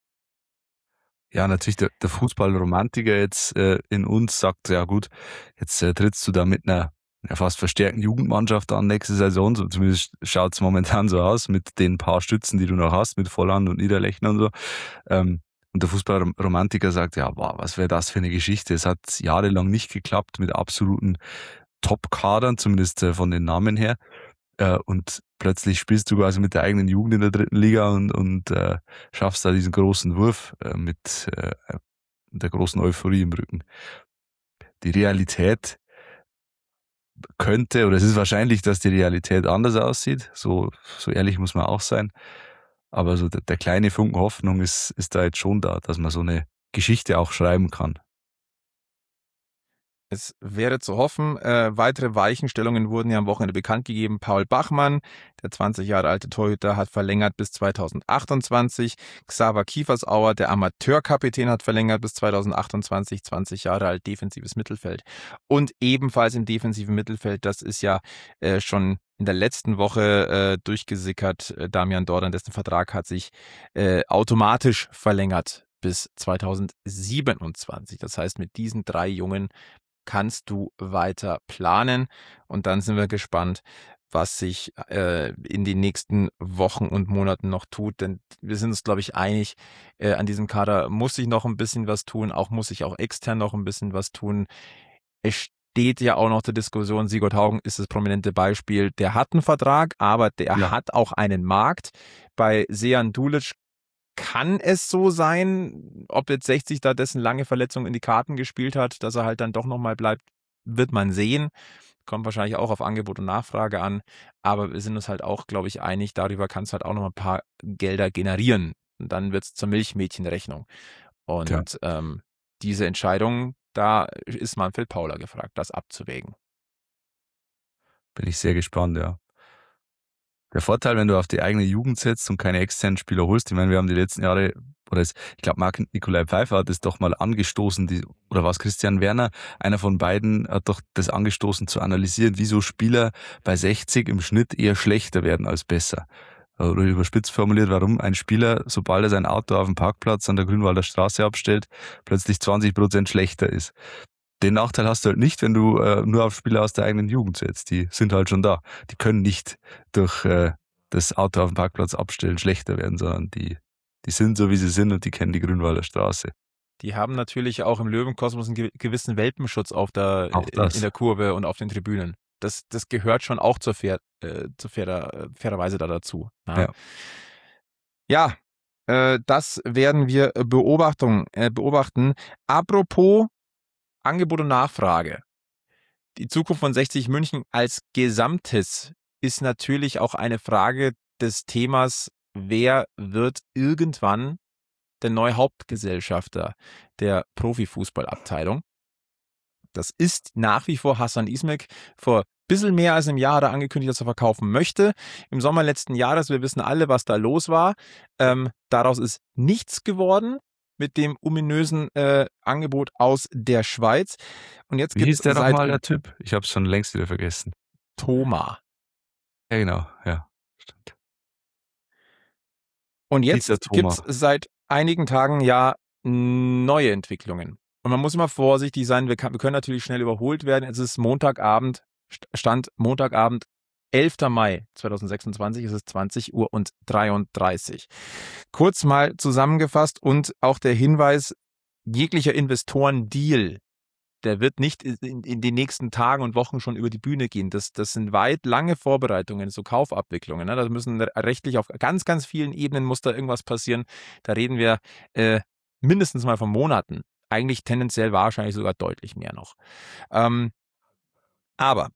Speaker 3: Ja, natürlich der Fußballromantiker jetzt in uns sagt, ja gut, jetzt trittst du da mit einer fast verstärkten Jugendmannschaft an nächste Saison. So, zumindest schaut es momentan so aus mit den paar Stützen, die du noch hast, mit Volland und Niederlechner und so. Und der Fußballromantiker sagt, ja, wow, was wäre das für eine Geschichte? Es hat jahrelang nicht geklappt mit absoluten Top-Kadern, zumindest von den Namen her. Und plötzlich spielst du quasi mit der eigenen Jugend in der 3. Liga und schaffst da diesen großen Wurf mit der großen Euphorie im Rücken. Die Realität könnte, oder es ist wahrscheinlich, dass die Realität anders aussieht. So ehrlich muss man auch sein. Aber so der kleine Funken Hoffnung ist da jetzt schon da, dass man so eine Geschichte auch schreiben kann.
Speaker 1: Es wäre zu hoffen, weitere Weichenstellungen wurden ja am Wochenende bekannt gegeben. Paul Bachmann, der 20 Jahre alte Torhüter, hat verlängert bis 2028. Xaver Kiefersauer, der Amateurkapitän, hat verlängert bis 2028, 20 Jahre alt, defensives Mittelfeld. Und ebenfalls im defensiven Mittelfeld, das ist ja schon in der letzten Woche durchgesickert, Damian Dordan, dessen Vertrag hat sich automatisch verlängert bis 2027. Das heißt, mit diesen 3 Jungen kannst du weiter planen, und dann sind wir gespannt, was sich in den nächsten Wochen und Monaten noch tut, denn wir sind uns, glaube ich, einig, an diesem Kader muss sich noch ein bisschen was tun, muss sich auch extern noch ein bisschen was tun. Es steht ja auch noch zur Diskussion, Sigurd Haugen ist das prominente Beispiel, der hat einen Vertrag, aber der hat auch einen Markt. Bei Sejan Dulic kann es so sein, ob jetzt 60 da dessen lange Verletzung in die Karten gespielt hat, dass er halt dann doch nochmal bleibt, wird man sehen. Kommt wahrscheinlich auch auf Angebot und Nachfrage an. Aber wir sind uns halt auch, glaube ich, einig, darüber kannst du halt auch noch ein paar Gelder generieren. Und dann wird es zur Milchmädchenrechnung. Und diese Entscheidung, da ist Manfred Pauler gefragt, das abzuwägen.
Speaker 3: Bin ich sehr gespannt, ja. Der Vorteil, wenn du auf die eigene Jugend setzt und keine externen Spieler holst, ich meine, wir haben die letzten Jahre, ich glaube, Marc-Nikolai Pfeiffer hat es doch mal angestoßen, oder war es Christian Werner? Einer von beiden hat doch das angestoßen zu analysieren, wieso Spieler bei 60 im Schnitt eher schlechter werden als besser. Oder überspitzt formuliert, warum ein Spieler, sobald er sein Auto auf dem Parkplatz an der Grünwalder Straße abstellt, plötzlich 20% schlechter ist. Den Nachteil hast du halt nicht, wenn du nur auf Spieler aus der eigenen Jugend setzt. Die sind halt schon da. Die können nicht durch das Auto auf dem Parkplatz abstellen schlechter werden, sondern die sind so, wie sie sind, und die kennen die Grünwalder Straße.
Speaker 1: Die haben natürlich auch im Löwenkosmos einen gewissen Welpenschutz in der Kurve und auf den Tribünen. Das gehört schon auch fairerweise da dazu. Ja, das werden wir beobachten. Apropos Angebot und Nachfrage. Die Zukunft von 60 München als Gesamtes ist natürlich auch eine Frage des Themas, wer wird irgendwann der neue Hauptgesellschafter der Profifußballabteilung. Das ist nach wie vor Hasan Ismek. Vor ein bisschen mehr als einem Jahr hat er angekündigt, dass er verkaufen möchte. Im Sommer letzten Jahres, wir wissen alle, was da los war. Daraus ist nichts geworden mit dem ominösen Angebot aus der Schweiz. Und jetzt
Speaker 3: Wie hieß der nochmal, der Typ? Ich habe es schon längst wieder vergessen.
Speaker 1: Thoma.
Speaker 3: Ja, genau. Ja, stimmt.
Speaker 1: Und jetzt gibt es seit einigen Tagen ja neue Entwicklungen. Und man muss immer vorsichtig sein. Wir können natürlich schnell überholt werden. Es ist Montagabend, Stand Montagabend, 11. Mai 2026, es ist 20:33 Uhr. Kurz mal zusammengefasst und auch der Hinweis, jeglicher Investorendeal, der wird nicht in den nächsten Tagen und Wochen schon über die Bühne gehen. Das sind lange Vorbereitungen, so Kaufabwicklungen. Ne? Da müssen rechtlich auf ganz, ganz vielen Ebenen muss da irgendwas passieren. Da reden wir mindestens mal von Monaten. Eigentlich tendenziell wahrscheinlich sogar deutlich mehr noch. Aber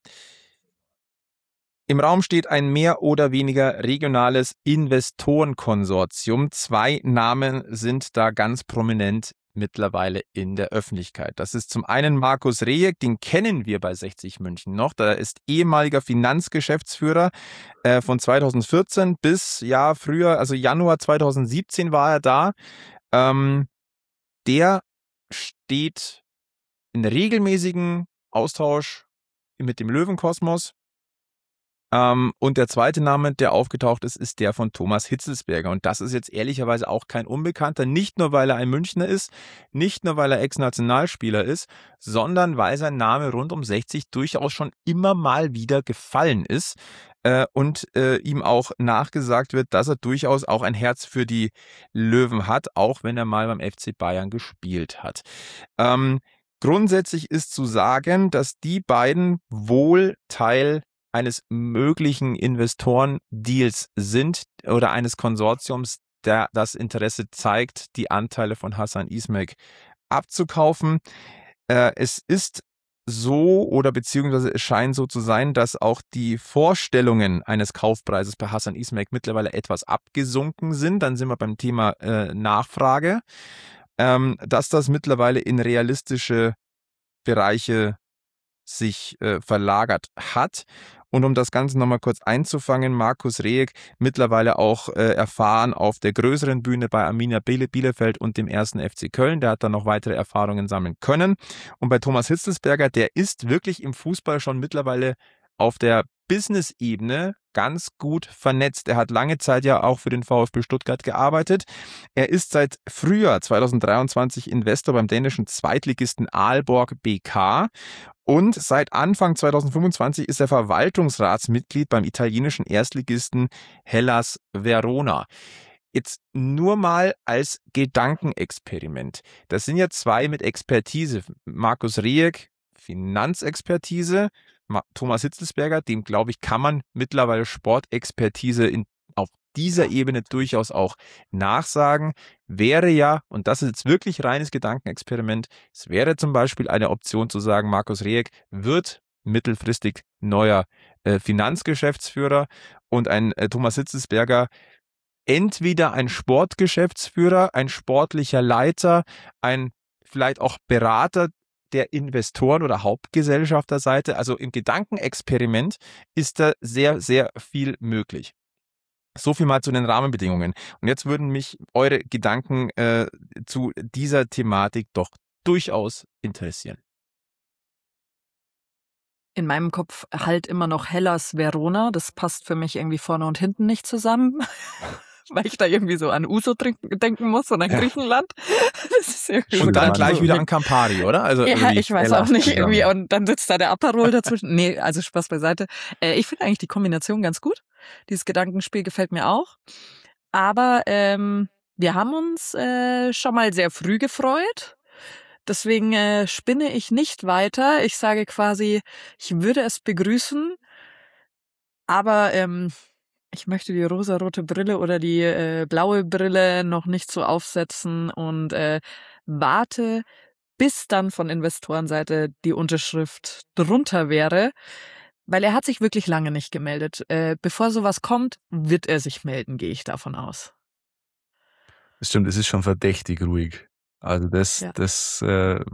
Speaker 1: im Raum steht ein mehr oder weniger regionales Investorenkonsortium. 2 Namen sind da ganz prominent mittlerweile in der Öffentlichkeit. Das ist zum einen Markus Rejek, den kennen wir bei 60 München noch. Der ist ehemaliger Finanzgeschäftsführer von 2014 bis früher, also Januar 2017 war er da. Der steht in regelmäßigen Austausch mit dem Löwenkosmos. Und der zweite Name, der aufgetaucht ist, ist der von Thomas Hitzelsberger. Und das ist jetzt ehrlicherweise auch kein Unbekannter, nicht nur, weil er ein Münchner ist, nicht nur, weil er Ex-Nationalspieler ist, sondern weil sein Name rund um 60 durchaus schon immer mal wieder gefallen ist und ihm auch nachgesagt wird, dass er durchaus auch ein Herz für die Löwen hat, auch wenn er mal beim FC Bayern gespielt hat. Grundsätzlich ist zu sagen, dass die beiden wohl Teil eines möglichen Investorendeals sind oder eines Konsortiums, der das Interesse zeigt, die Anteile von Hasan Ismek abzukaufen. Es ist so oder beziehungsweise es scheint so zu sein, dass auch die Vorstellungen eines Kaufpreises bei Hassan Ismail mittlerweile etwas abgesunken sind. Dann sind wir beim Thema Nachfrage, dass das mittlerweile in realistische Bereiche sich verlagert hat. Und um das Ganze nochmal kurz einzufangen, Markus Rejek mittlerweile auch erfahren auf der größeren Bühne bei Arminia Bielefeld und dem 1. FC Köln. Der hat dann noch weitere Erfahrungen sammeln können. Und bei Thomas Hitzelsberger, der ist wirklich im Fußball schon mittlerweile auf der Business-Ebene ganz gut vernetzt. Er hat lange Zeit ja auch für den VfB Stuttgart gearbeitet. Er ist seit Frühjahr 2023 Investor beim dänischen Zweitligisten Aalborg BK und seit Anfang 2025 ist er Verwaltungsratsmitglied beim italienischen Erstligisten Hellas Verona. Jetzt nur mal als Gedankenexperiment. Das sind ja zwei mit Expertise. Markus Rejek, Finanzexpertise, Thomas Hitzelsberger, dem glaube ich, kann man mittlerweile Sportexpertise auf dieser Ebene durchaus auch nachsagen. Wäre ja, und das ist jetzt wirklich reines Gedankenexperiment, es wäre zum Beispiel eine Option zu sagen, Markus Rejek wird mittelfristig neuer Finanzgeschäftsführer und ein Thomas Hitzelsberger entweder ein Sportgeschäftsführer, ein sportlicher Leiter, ein vielleicht auch Berater der Investoren- oder Hauptgesellschafterseite. Also im Gedankenexperiment ist da sehr, sehr viel möglich. So viel mal zu den Rahmenbedingungen. Und jetzt würden mich eure Gedanken zu dieser Thematik doch durchaus interessieren.
Speaker 2: In meinem Kopf halt immer noch Hellas Verona. Das passt für mich irgendwie vorne und hinten nicht zusammen. Weil ich da irgendwie so an Uso denken muss und an Griechenland. Das ist irgendwie
Speaker 1: und dann gleich
Speaker 2: so
Speaker 1: wieder an Campari, oder? Also
Speaker 2: ja, ich weiß
Speaker 1: Hellas
Speaker 2: auch nicht
Speaker 1: zusammen.
Speaker 2: irgendwie. Und dann sitzt da der Aperol dazwischen. Nee, also Spaß beiseite. Ich finde eigentlich die Kombination ganz gut. Dieses Gedankenspiel gefällt mir auch. Aber wir haben uns schon mal sehr früh gefreut. Deswegen spinne ich nicht weiter. Ich sage quasi, ich würde es begrüßen, aber ich möchte die rosarote Brille oder die blaue Brille noch nicht so aufsetzen und warte, bis dann von Investorenseite die Unterschrift drunter wäre, weil er hat sich wirklich lange nicht gemeldet. Bevor sowas kommt, wird er sich melden, gehe ich davon aus.
Speaker 3: Das stimmt, es ist schon verdächtig ruhig. Also das
Speaker 2: Ja.
Speaker 3: ist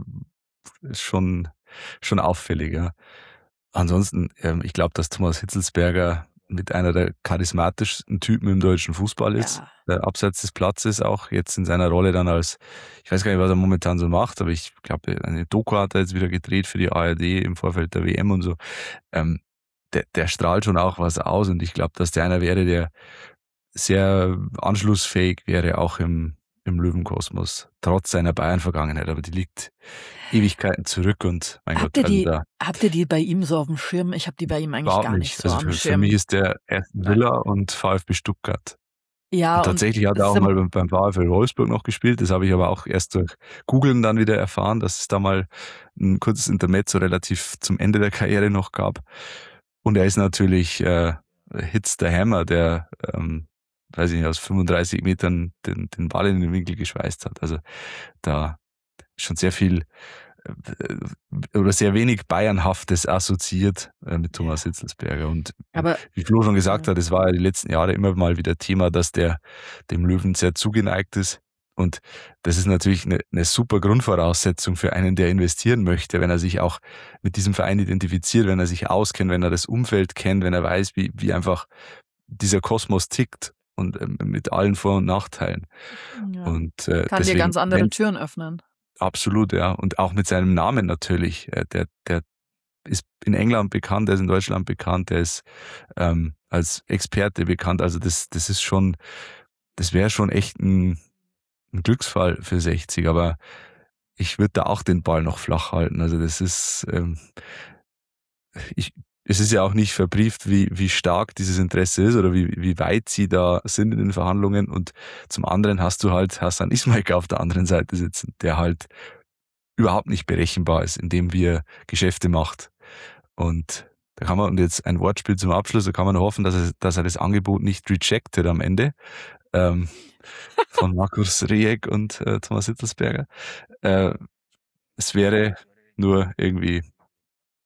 Speaker 3: schon auffällig. Ja. Ansonsten, ich glaube, dass Thomas Hitzelsberger mit einer der charismatischsten Typen im deutschen Fußball ist, abseits des Platzes auch, jetzt in seiner Rolle dann als, ich weiß gar nicht, was er momentan so macht, aber ich glaube, eine Doku hat er jetzt wieder gedreht für die ARD im Vorfeld der WM und so. Der strahlt schon auch was aus und ich glaube, dass der einer wäre, der sehr anschlussfähig wäre, auch im Löwenkosmos, trotz seiner Bayern-Vergangenheit, aber die liegt Ewigkeiten zurück und mein
Speaker 2: Habt
Speaker 3: Gott,
Speaker 2: habt ihr die bei ihm so auf dem Schirm? Ich habe die bei ihm eigentlich
Speaker 3: überhaupt
Speaker 2: gar nicht so
Speaker 3: Also
Speaker 2: am
Speaker 3: für
Speaker 2: Schirm.
Speaker 3: mich ist der Aston Villa und VfB Stuttgart.
Speaker 2: Ja,
Speaker 3: Und tatsächlich hat er auch mal beim VfL Wolfsburg noch gespielt, das habe ich aber auch erst durch Googlen dann wieder erfahren, dass es da mal ein kurzes Intermezzo relativ zum Ende der Karriere noch gab. Und er ist natürlich Hitz der Hammer, der weiß ich nicht, aus 35 Metern den Ball in den Winkel geschweißt hat. Also da schon sehr viel oder sehr wenig Bayernhaftes assoziiert mit Thomas Hitzelsberger. Und
Speaker 2: aber
Speaker 3: wie Flo schon gesagt hat, es war ja die letzten Jahre immer mal wieder Thema, dass der dem Löwen sehr zugeneigt ist. Und das ist natürlich eine super Grundvoraussetzung für einen, der investieren möchte, wenn er sich auch mit diesem Verein identifiziert, wenn er sich auskennt, wenn er das Umfeld kennt, wenn er weiß, wie einfach dieser Kosmos tickt. Und mit allen Vor- und Nachteilen.
Speaker 2: ja,
Speaker 3: Und
Speaker 2: kann dir
Speaker 3: deswegen,
Speaker 2: ganz andere Türen öffnen.
Speaker 3: Absolut, ja. Und auch mit seinem Namen natürlich. Der ist in England bekannt, der ist in Deutschland bekannt, der ist als Experte bekannt. Also das ist schon, das wäre schon echt ein Glücksfall für 60. Aber ich würde da auch den Ball noch flach halten. Also das ist, es ist ja auch nicht verbrieft, wie stark dieses Interesse ist oder wie weit sie da sind in den Verhandlungen. Und zum anderen hast du halt Hassan Ismail auf der anderen Seite sitzen, der halt überhaupt nicht berechenbar ist, indem wir Geschäfte macht. Und da kann man, und jetzt ein Wortspiel zum Abschluss, da kann man hoffen, dass er das Angebot nicht rejected am Ende von Markus Rejek und Thomas Hitzelsberger. Es wäre nur irgendwie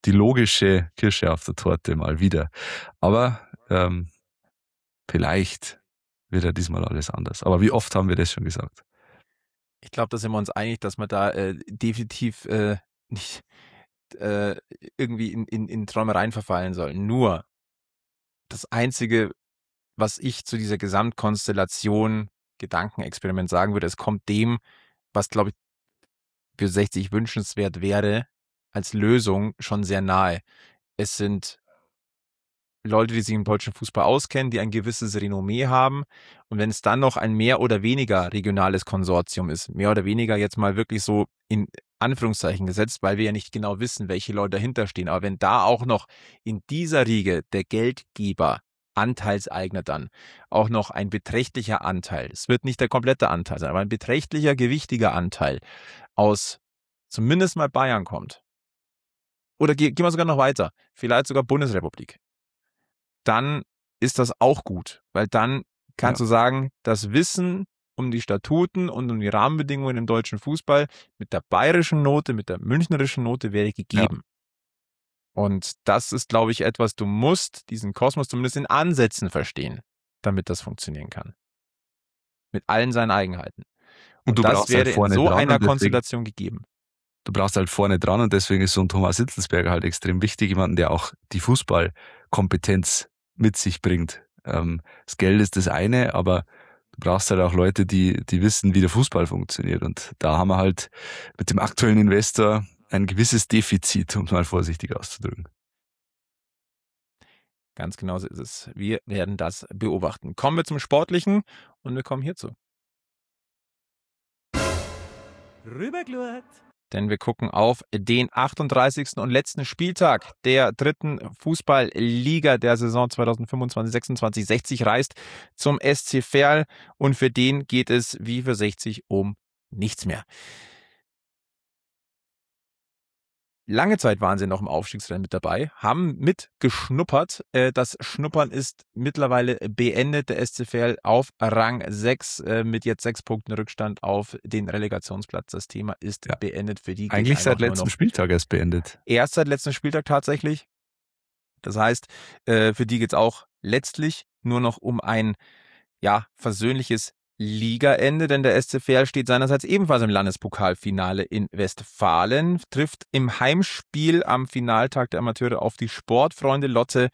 Speaker 3: die logische Kirsche auf der Torte mal wieder. Aber vielleicht wird ja diesmal alles anders. Aber wie oft haben wir das schon gesagt?
Speaker 1: Ich glaube, da sind wir uns einig, dass wir da definitiv nicht irgendwie in Träumereien verfallen sollen. Nur das Einzige, was ich zu dieser Gesamtkonstellation Gedankenexperiment sagen würde, es kommt dem, was, glaube ich, für 60 wünschenswert wäre, als Lösung schon sehr nahe. Es sind Leute, die sich im deutschen Fußball auskennen, die ein gewisses Renommee haben. Und wenn es dann noch ein mehr oder weniger regionales Konsortium ist, mehr oder weniger jetzt mal wirklich so in Anführungszeichen gesetzt, weil wir ja nicht genau wissen, welche Leute dahinter stehen. Aber wenn da auch noch in dieser Riege der Geldgeber, Anteilseigner dann, auch noch ein beträchtlicher Anteil, es wird nicht der komplette Anteil sein, aber ein beträchtlicher, gewichtiger Anteil aus zumindest mal Bayern kommt, oder gehen wir sogar noch weiter, vielleicht sogar Bundesrepublik, dann ist das auch gut, weil dann kannst du sagen, das Wissen um die Statuten und um die Rahmenbedingungen im deutschen Fußball mit der bayerischen Note, mit der münchnerischen Note wäre gegeben. Ja. Und das ist, glaube ich, etwas, du musst diesen Kosmos zumindest in Ansätzen verstehen, damit das funktionieren kann. Mit allen seinen Eigenheiten. Und das wäre halt in so einer Konstellation gegeben.
Speaker 3: Du brauchst halt vorne dran und deswegen ist so ein Thomas Hitzelsberger halt extrem wichtig, jemanden, der auch die Fußballkompetenz mit sich bringt. Das Geld ist das eine, aber du brauchst halt auch Leute, die wissen, wie der Fußball funktioniert. Und da haben wir halt mit dem aktuellen Investor ein gewisses Defizit, um es mal vorsichtig auszudrücken.
Speaker 1: Ganz genau so ist es. Wir werden das beobachten. Kommen wir zum Sportlichen und wir kommen hierzu.
Speaker 4: Rüberglurt.
Speaker 1: Denn wir gucken auf den 38. und letzten Spieltag der dritten Fußballliga der Saison 2025-26. 60 reist zum SC Verl und für den geht es wie für 60 um nichts mehr. Lange Zeit waren sie noch im Aufstiegsrennen mit dabei, haben mitgeschnuppert. Das Schnuppern ist mittlerweile beendet. Der SC Verl auf Rang 6 mit jetzt 6 Punkten Rückstand auf den Relegationsplatz. Das Thema ist beendet für die.
Speaker 3: Eigentlich seit letztem Spieltag erst beendet.
Speaker 1: Erst seit letztem Spieltag tatsächlich. Das heißt, für die geht es auch letztlich nur noch um ein versöhnliches Ligaende, denn der SC Verl steht seinerseits ebenfalls im Landespokalfinale in Westfalen, trifft im Heimspiel am Finaltag der Amateure auf die Sportfreunde Lotte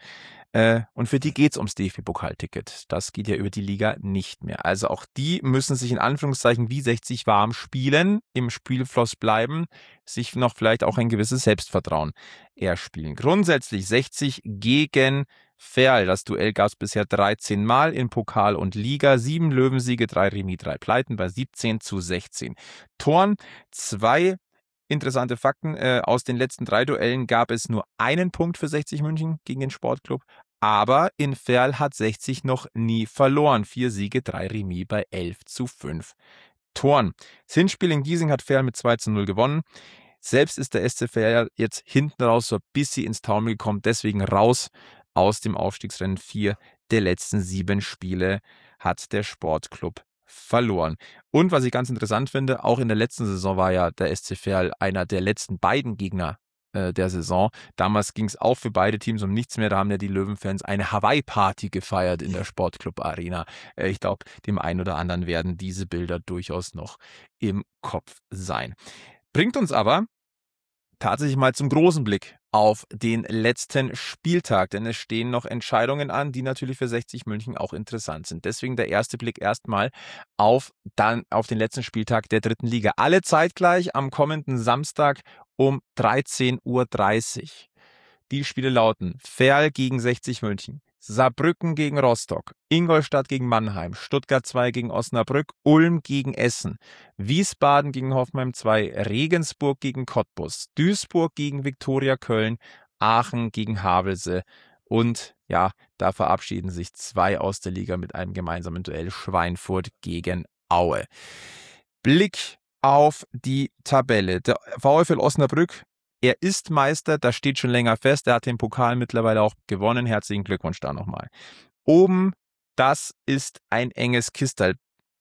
Speaker 1: und für die geht's ums DFB-Pokalticket. Das geht ja über die Liga nicht mehr. Also auch die müssen sich in Anführungszeichen wie 60 warm spielen, im Spielfluss bleiben, sich noch vielleicht auch ein gewisses Selbstvertrauen erspielen. Grundsätzlich 60 gegen Verl. Das Duell gab es bisher 13 Mal in Pokal und Liga. 7 Löwensiege, 3 Remis, 3 Pleiten bei 17:16 Toren. 2 interessante Fakten. Aus den letzten 3 Duellen gab es nur einen Punkt für 60 München gegen den Sportclub. Aber in Verl hat 60 noch nie verloren. 4 Siege, 3 Remis bei 11:5 Toren. Das Hinspiel in Giesing hat Verl mit 2:0 gewonnen. Selbst ist der SC Verl jetzt hinten raus so ein bisschen ins Taumel gekommen. Deswegen raus aus dem Aufstiegsrennen. 4 der letzten 7 Spiele hat der Sportclub verloren. Und was ich ganz interessant finde, auch in der letzten Saison war ja der SC Verl einer der letzten beiden Gegner der Saison. Damals ging es auch für beide Teams um nichts mehr. Da haben ja die Löwenfans eine Hawaii-Party gefeiert in der Sportclub-Arena. Ich glaube, dem einen oder anderen werden diese Bilder durchaus noch im Kopf sein. Bringt uns aber tatsächlich mal zum großen Blick auf den letzten Spieltag, denn es stehen noch Entscheidungen an, die natürlich für 60 München auch interessant sind. Deswegen der erste Blick erstmal auf den letzten Spieltag der dritten Liga. Alle zeitgleich am kommenden Samstag um 13:30 Uhr. Die Spiele lauten: Verl gegen 60 München, Saarbrücken gegen Rostock, Ingolstadt gegen Mannheim, Stuttgart 2 gegen Osnabrück, Ulm gegen Essen, Wiesbaden gegen Hoffenheim 2, Regensburg gegen Cottbus, Duisburg gegen Viktoria Köln, Aachen gegen Havelse und da verabschieden sich 2 aus der Liga mit einem gemeinsamen Duell: Schweinfurt gegen Aue. Blick auf die Tabelle. Der VfL Osnabrück, er ist Meister, das steht schon länger fest. Er hat den Pokal mittlerweile auch gewonnen. Herzlichen Glückwunsch da nochmal. Oben, das ist ein enges Kistel.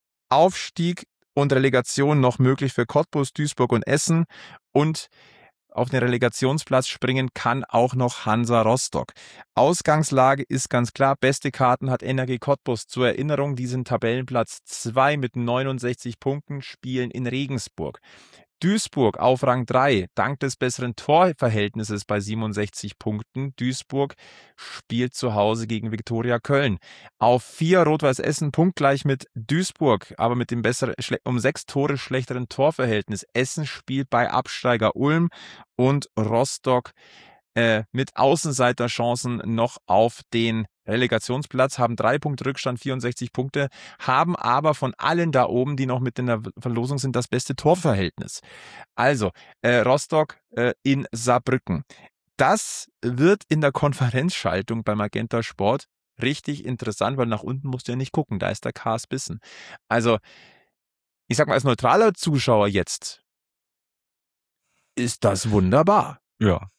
Speaker 1: Aufstieg und Relegation noch möglich für Cottbus, Duisburg und Essen. Und auf den Relegationsplatz springen kann auch noch Hansa Rostock. Ausgangslage ist ganz klar, beste Karten hat NRG Cottbus. Zur Erinnerung, die sind Tabellenplatz 2 mit 69 Punkten, spielen in Regensburg. Duisburg auf Rang 3, dank des besseren Torverhältnisses bei 67 Punkten. Duisburg spielt zu Hause gegen Viktoria Köln. Auf 4 Rot-Weiß Essen punktgleich mit Duisburg, aber mit dem besseren, um 6 Tore schlechteren Torverhältnis. Essen spielt bei Absteiger Ulm und Rostock mit Außenseiterchancen noch auf den Relegationsplatz, haben 3 Punkte Rückstand, 64 Punkte, haben aber von allen da oben, die noch mit in der Verlosung sind, das beste Torverhältnis. Also, Rostock in Saarbrücken. Das wird in der Konferenzschaltung bei Magenta Sport richtig interessant, weil nach unten musst du ja nicht gucken, da ist der KS Bissen. Also, ich sag mal, als neutraler Zuschauer jetzt ist das wunderbar.
Speaker 3: Ja.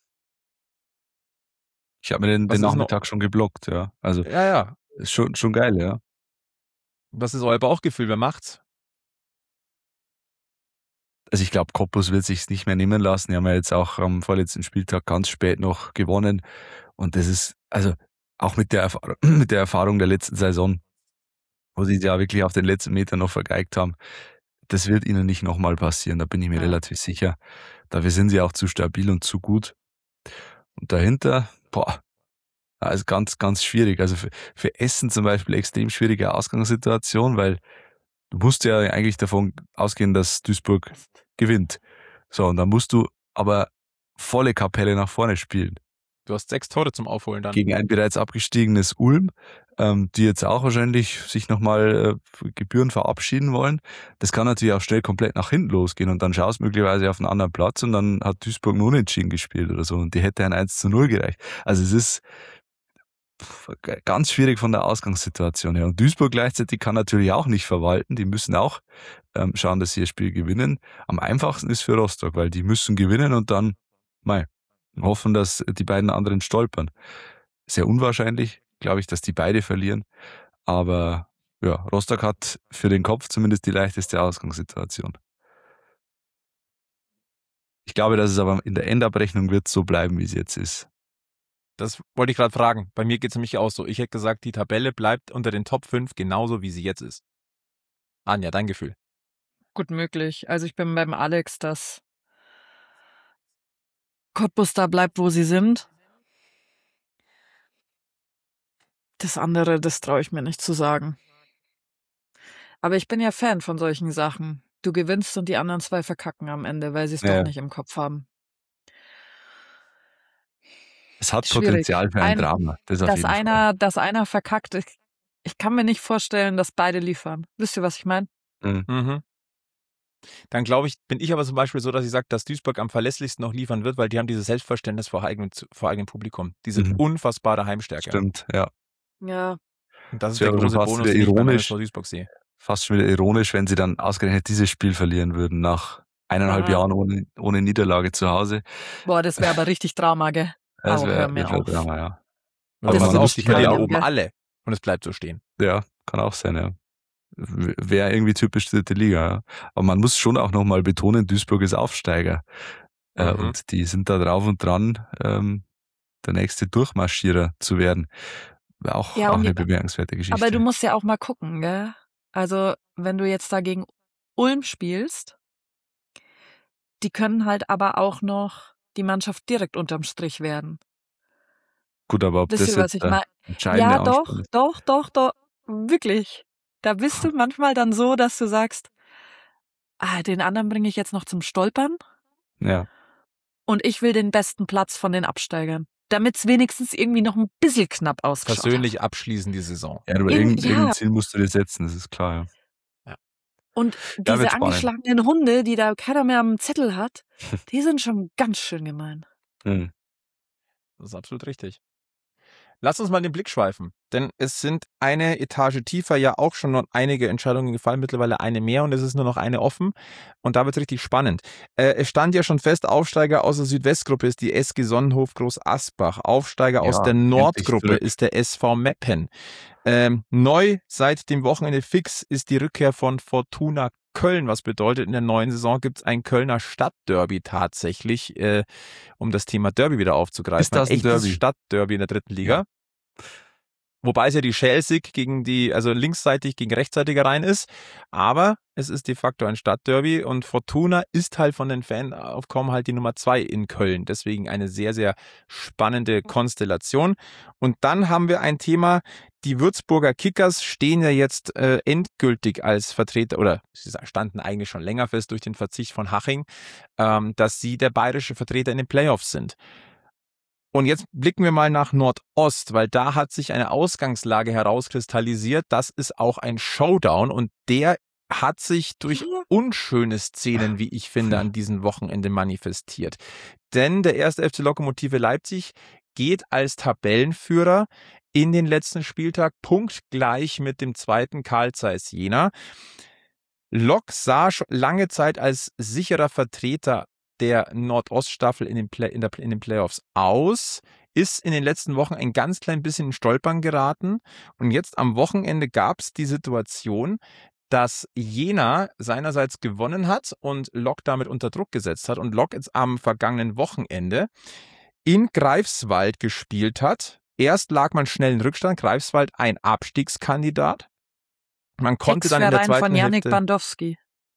Speaker 3: Ich habe mir den Nachmittag schon geblockt, ja. Also
Speaker 1: Ja.
Speaker 3: ist schon geil, ja.
Speaker 1: Was ist euer Bauchgefühl? Wer macht's?
Speaker 3: Also ich glaube, Cottbus wird sich's nicht mehr nehmen lassen. Die haben ja jetzt auch am vorletzten Spieltag ganz spät noch gewonnen. Und das ist, also auch mit der Erfahrung der letzten Saison, wo sie ja wirklich auf den letzten Metern noch vergeigt haben, das wird ihnen nicht nochmal passieren. Da bin ich mir relativ sicher. Dafür sind sie auch zu stabil und zu gut. Und dahinter, also ganz, ganz schwierig. Also für Essen zum Beispiel extrem schwierige Ausgangssituation, weil du musst ja eigentlich davon ausgehen, dass Duisburg gewinnt. So, und dann musst du aber volle Kapelle nach vorne spielen.
Speaker 1: Du hast 6 Tore zum Aufholen dann.
Speaker 3: Gegen ein bereits abgestiegenes Ulm, die jetzt auch wahrscheinlich sich nochmal Gebühren verabschieden wollen. Das kann natürlich auch schnell komplett nach hinten losgehen und dann schaust du möglicherweise auf einen anderen Platz und dann hat Duisburg nur unentschieden gespielt oder so und die hätte ein 1:0 gereicht. Also es ist ganz schwierig von der Ausgangssituation her. Und Duisburg gleichzeitig kann natürlich auch nicht verwalten. Die müssen auch schauen, dass sie ihr Spiel gewinnen. Am einfachsten ist für Rostock, weil die müssen gewinnen und dann hoffen, dass die beiden anderen stolpern. Sehr unwahrscheinlich, glaube ich, dass die beide verlieren. Aber ja, Rostock hat für den Kopf zumindest die leichteste Ausgangssituation. Ich glaube, dass es aber in der Endabrechnung wird so bleiben, wie es jetzt ist.
Speaker 1: Das wollte ich gerade fragen. Bei mir geht es nämlich auch so. Ich hätte gesagt, die Tabelle bleibt unter den Top 5 genauso, wie sie jetzt ist. Anja, dein Gefühl?
Speaker 2: Gut möglich. Also ich bin beim Alex, dass Cottbus da bleibt, wo sie sind. Das andere, das traue ich mir nicht zu sagen. Aber ich bin ja Fan von solchen Sachen. Du gewinnst und die anderen 2 verkacken am Ende, weil sie es doch nicht im Kopf haben.
Speaker 3: Es hat
Speaker 2: Schwierig.
Speaker 3: Potenzial für ein Drama. Das auf jeden Fall.
Speaker 2: Dass einer verkackt, ich kann mir nicht vorstellen, dass beide liefern. Wisst ihr, was ich meine?
Speaker 1: Mhm. Dann glaube ich, bin ich aber zum Beispiel so, dass ich sage, dass Duisburg am verlässlichsten noch liefern wird, weil die haben dieses Selbstverständnis vor eigenem Publikum. Diese unfassbare Heimstärke.
Speaker 3: Stimmt, ja.
Speaker 2: Ja.
Speaker 1: Und das ist
Speaker 3: Ja,
Speaker 1: der große
Speaker 3: fast
Speaker 1: Bonus,
Speaker 3: wieder
Speaker 1: den ich bei
Speaker 3: ironisch.
Speaker 1: vor Duisburg sehe.
Speaker 3: Fast schon wieder ironisch, wenn sie dann ausgerechnet dieses Spiel verlieren würden, nach 1,5 Jahren ohne Niederlage zu Hause.
Speaker 2: Boah, das wäre aber richtig Drama, gell?
Speaker 3: Das
Speaker 2: hör mir
Speaker 3: wäre
Speaker 2: auf.
Speaker 3: Drama, ja.
Speaker 1: Aber
Speaker 2: Das
Speaker 1: man
Speaker 2: ist
Speaker 1: auf, die
Speaker 2: nicht
Speaker 1: verlieren
Speaker 2: geil,
Speaker 1: oben
Speaker 2: gell?
Speaker 1: alle und es bleibt so stehen.
Speaker 3: Ja, kann auch sein, ja. Wäre irgendwie typisch 3. Liga, ja. Aber man muss schon auch nochmal betonen, Duisburg ist Aufsteiger. Und die sind da drauf und dran, der nächste Durchmarschierer zu werden. Auch eine bemerkenswerte Geschichte.
Speaker 2: Aber du musst ja auch mal gucken, gell? Also, wenn du jetzt da gegen Ulm spielst, die können halt aber auch noch die Mannschaft direkt unterm Strich werden.
Speaker 3: Gut, aber ob
Speaker 2: Wisst
Speaker 3: das
Speaker 2: ihr, was
Speaker 3: jetzt
Speaker 2: ich meine?
Speaker 3: entscheidende
Speaker 2: Ja,
Speaker 3: Ansporn ist.
Speaker 2: doch, wirklich. Da bist du manchmal dann so, dass du sagst, den anderen bringe ich jetzt noch zum Stolpern
Speaker 3: Ja.
Speaker 2: und ich will den besten Platz von den Absteigern, damit es wenigstens irgendwie noch ein bisschen knapp ausgeschaut
Speaker 1: Persönlich abschließen die Saison.
Speaker 3: Ja, aber irgendein Ziel musst du dir setzen, das ist klar, ja.
Speaker 2: Und
Speaker 3: Ja, wird
Speaker 2: diese
Speaker 3: spannend.
Speaker 2: angeschlagenen Hunde, die da keiner mehr am Zettel hat, die sind schon ganz schön gemein.
Speaker 3: Hm.
Speaker 1: Das ist absolut richtig. Lass uns mal den Blick schweifen, denn es sind eine Etage tiefer ja auch schon noch einige Entscheidungen gefallen, mittlerweile eine mehr und es ist nur noch eine offen und da wird es richtig spannend. Es stand ja schon fest, Aufsteiger aus der Südwestgruppe ist die SG Sonnenhof Groß Asbach, Aufsteiger aus der Nordgruppe ist der SV Meppen. Neu seit dem Wochenende fix ist die Rückkehr von Fortuna Köln was bedeutet. In der neuen Saison gibt es ein Kölner Stadtderby tatsächlich, um das Thema Derby wieder aufzugreifen.
Speaker 3: Ist das ein
Speaker 1: echtes
Speaker 3: Derby?
Speaker 1: Stadtderby in der 3. Liga. Wobei es ja die Schelsig also linksseitig gegen rechtsseitige Reihen ist. Aber es ist de facto ein Stadtderby und Fortuna ist halt von den Fanaufkommen halt die Nummer 2 in Köln. Deswegen eine sehr, sehr spannende Konstellation. Und dann haben wir ein Thema, die Würzburger Kickers stehen ja jetzt endgültig als Vertreter, oder sie standen eigentlich schon länger fest durch den Verzicht von Haching, dass sie der bayerische Vertreter in den Playoffs sind. Und jetzt blicken wir mal nach Nordost, weil da hat sich eine Ausgangslage herauskristallisiert. Das ist auch ein Showdown und der hat sich durch unschöne Szenen, wie ich finde, an diesem Wochenende manifestiert. Denn der 1. FC Lokomotive Leipzig geht als Tabellenführer in den letzten Spieltag punktgleich mit dem 2. Carl Zeiss Jena. Lok sah schon lange Zeit als sicherer Vertreter der Nordoststaffel in den Playoffs aus, ist in den letzten Wochen ein ganz klein bisschen in Stolpern geraten und jetzt am Wochenende gab es die Situation, dass Jena seinerseits gewonnen hat und Lok damit unter Druck gesetzt hat und Lok jetzt am vergangenen Wochenende in Greifswald gespielt hat. Erst lag man schnell in Rückstand, Greifswald ein Abstiegskandidat. Man konnte dann in der zweiten
Speaker 2: von Jannik
Speaker 1: Hälfte...
Speaker 2: Bandowski.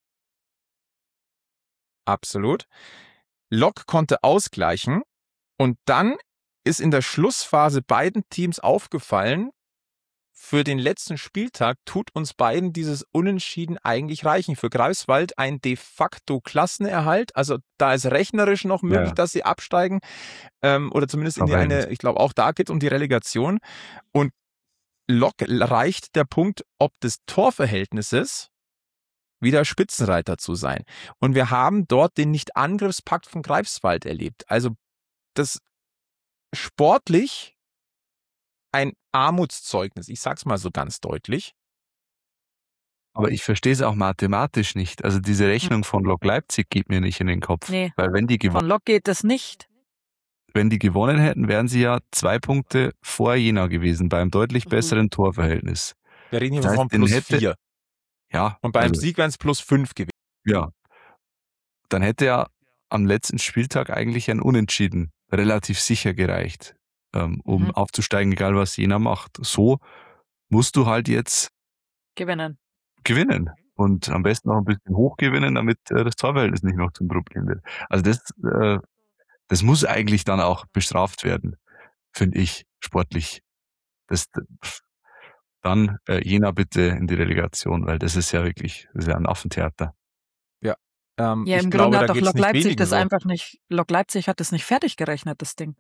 Speaker 1: Absolut. Lok konnte ausgleichen und dann ist in der Schlussphase beiden Teams aufgefallen, für den letzten Spieltag tut uns beiden dieses Unentschieden eigentlich reichen. Für Greifswald ein de facto Klassenerhalt, also da ist rechnerisch noch möglich, dass sie absteigen oder zumindest in die ich glaube auch da geht es um die Relegation und Lok reicht der Punkt ob des Torverhältnisses wieder Spitzenreiter zu sein. Und wir haben dort den Nicht-Angriffspakt von Greifswald erlebt. Also das sportlich ein Armutszeugnis. Ich sag's mal so ganz deutlich.
Speaker 3: Aber ich verstehe es auch mathematisch nicht. Also diese Rechnung von Lok Leipzig geht mir nicht in den Kopf.
Speaker 2: Nee,
Speaker 3: weil
Speaker 2: von Lok geht das nicht.
Speaker 3: Wenn die gewonnen hätten, wären sie ja 2 Punkte vor Jena gewesen, bei einem deutlich besseren Torverhältnis.
Speaker 1: Wir reden hier von +4.
Speaker 3: Ja.
Speaker 1: Und beim Sieg wären es +5 gewesen.
Speaker 3: Ja. Dann hätte ja am letzten Spieltag eigentlich ein Unentschieden relativ sicher gereicht, um aufzusteigen, egal was Jena macht. So musst du halt jetzt gewinnen. Und am besten noch ein bisschen hochgewinnen, damit das Torverhältnis nicht noch zum Problem wird. Also das muss eigentlich dann auch bestraft werden, finde ich, sportlich. Dann Jena bitte in die Relegation, weil das ist ja ein Affentheater.
Speaker 1: Ja.
Speaker 2: Im Grunde hat doch Lok Leipzig das einfach nicht, Lok Leipzig hat das nicht fertig gerechnet, das Ding.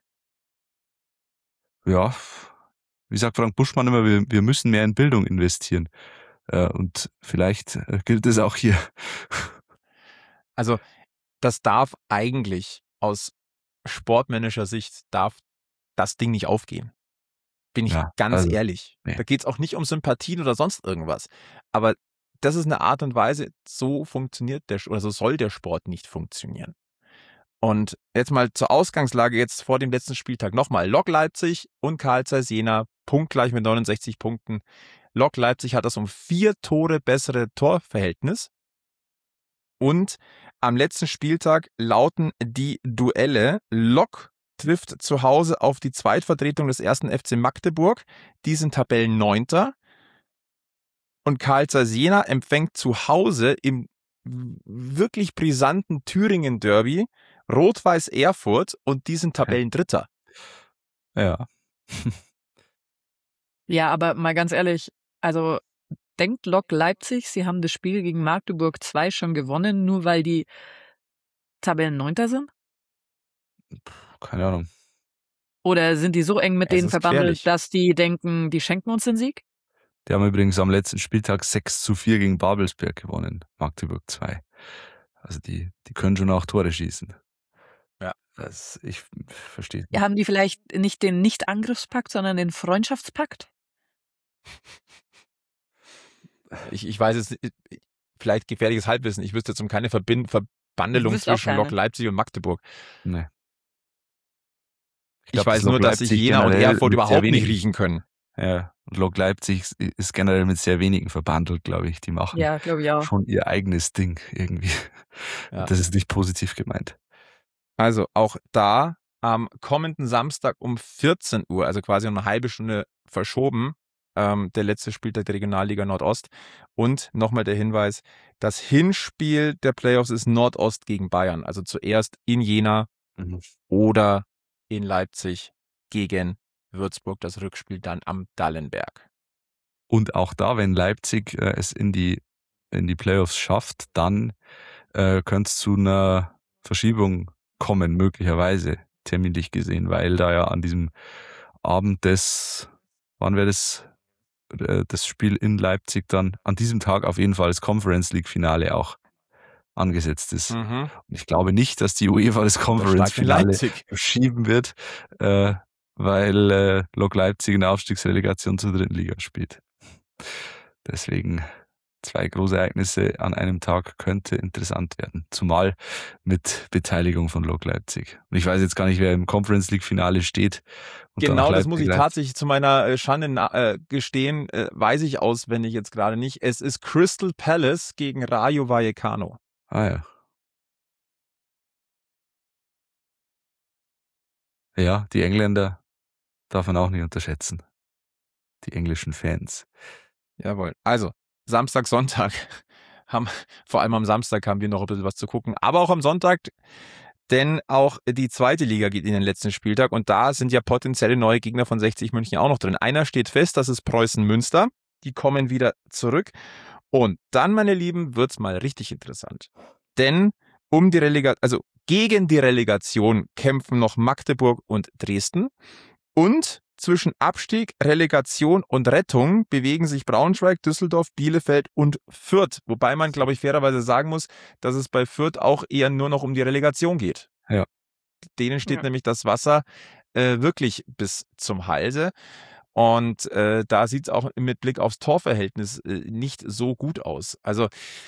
Speaker 3: Ja, wie sagt Frank Buschmann immer, wir müssen mehr in Bildung investieren. Und vielleicht gilt es auch hier.
Speaker 1: Also das darf eigentlich aus sportmännischer Sicht darf das Ding nicht aufgehen. Bin ich ganz ehrlich. Nee. Da geht es auch nicht um Sympathien oder sonst irgendwas. Aber das ist eine Art und Weise, so funktioniert so soll der Sport nicht funktionieren. Und jetzt mal zur Ausgangslage jetzt vor dem letzten Spieltag nochmal. Lok Leipzig und Carl Zeiss Jena punktgleich mit 69 Punkten. Lok Leipzig hat das um 4 Tore bessere Torverhältnis. Und am letzten Spieltag lauten die Duelle: Lok trifft zu Hause auf die Zweitvertretung des 1. FC Magdeburg. Die sind Tabellenneunter. Und Carl Zeiss Jena empfängt zu Hause im wirklich brisanten Thüringen-Derby Rot-Weiß Erfurt und die sind Tabellendritter.
Speaker 3: Ja.
Speaker 2: Ja, aber mal ganz ehrlich, also denkt Lok Leipzig, sie haben das Spiel gegen Magdeburg 2 schon gewonnen, nur weil die Tabellenneunter sind?
Speaker 3: Keine Ahnung.
Speaker 2: Oder sind die so eng mit denen verbandelt, dass die denken, die schenken uns den Sieg?
Speaker 3: Die haben übrigens am letzten Spieltag 6-4 gegen Babelsberg gewonnen, Magdeburg 2. Also die können schon auch Tore schießen.
Speaker 1: Ja.
Speaker 3: Ich verstehe.
Speaker 2: Ja, haben die vielleicht nicht den Nicht-Angriffspakt, sondern den Freundschaftspakt?
Speaker 1: Ich weiß es, vielleicht gefährliches Halbwissen. Ich wüsste jetzt um keine Verbandelung zwischen Lok Leipzig und Magdeburg.
Speaker 3: Nee.
Speaker 1: Ich weiß nur, dass sich Jena und Erfurt überhaupt nicht riechen können.
Speaker 3: Ja, Und Lok Leipzig ist generell mit sehr wenigen verbandelt, glaube ich. Die machen
Speaker 2: Ja, glaube ich auch.
Speaker 3: schon ihr eigenes Ding irgendwie.
Speaker 1: Ja.
Speaker 3: Und das ist nicht positiv gemeint.
Speaker 1: Also auch da am kommenden Samstag um 14 Uhr, also quasi um eine halbe Stunde verschoben, der letzte Spieltag der Regionalliga Nordost. Und nochmal der Hinweis, das Hinspiel der Playoffs ist Nordost gegen Bayern. Also zuerst in Jena oder in Leipzig gegen Würzburg. Das Rückspiel dann am Dallenberg.
Speaker 3: Und auch da, wenn Leipzig es in die Playoffs schafft, dann könnte es zu einer Verschiebung kommen, möglicherweise terminlich gesehen, weil da ja an diesem Abend wann wäre das Spiel in Leipzig dann, an diesem Tag auf jeden Fall das Conference League Finale auch angesetzt ist. Und ich glaube nicht, dass die UEFA das Conference Finale verschieben wird, weil Lok Leipzig in der Aufstiegsrelegation zur 3. Liga spielt. Deswegen 2 große Ereignisse an einem Tag könnte interessant werden. Zumal mit Beteiligung von Lok Leipzig. Und ich weiß jetzt gar nicht, wer im Conference League Finale steht.
Speaker 1: Genau, das muss ich tatsächlich zu meiner Schande gestehen, weiß ich auswendig jetzt gerade nicht. Es ist Crystal Palace gegen Rayo Vallecano.
Speaker 3: Ah ja. Ja, die Engländer darf man auch nicht unterschätzen. Die englischen Fans.
Speaker 1: Jawohl. Also, Samstag, Sonntag vor allem am Samstag haben wir noch ein bisschen was zu gucken. Aber auch am Sonntag, denn auch die 2. Liga geht in den letzten Spieltag und da sind ja potenzielle neue Gegner von 60 München auch noch drin. Einer steht fest, das ist Preußen Münster. Die kommen wieder zurück. Und dann, meine Lieben, wird's mal richtig interessant. Denn gegen die Relegation kämpfen noch Magdeburg und Dresden. Und zwischen Abstieg, Relegation und Rettung bewegen sich Braunschweig, Düsseldorf, Bielefeld und Fürth. Wobei man, glaube ich, fairerweise sagen muss, dass es bei Fürth auch eher nur noch um die Relegation geht.
Speaker 3: Ja.
Speaker 1: Denen steht nämlich das Wasser wirklich bis zum Halse. Und da sieht es auch mit Blick aufs Torverhältnis nicht so gut aus. Also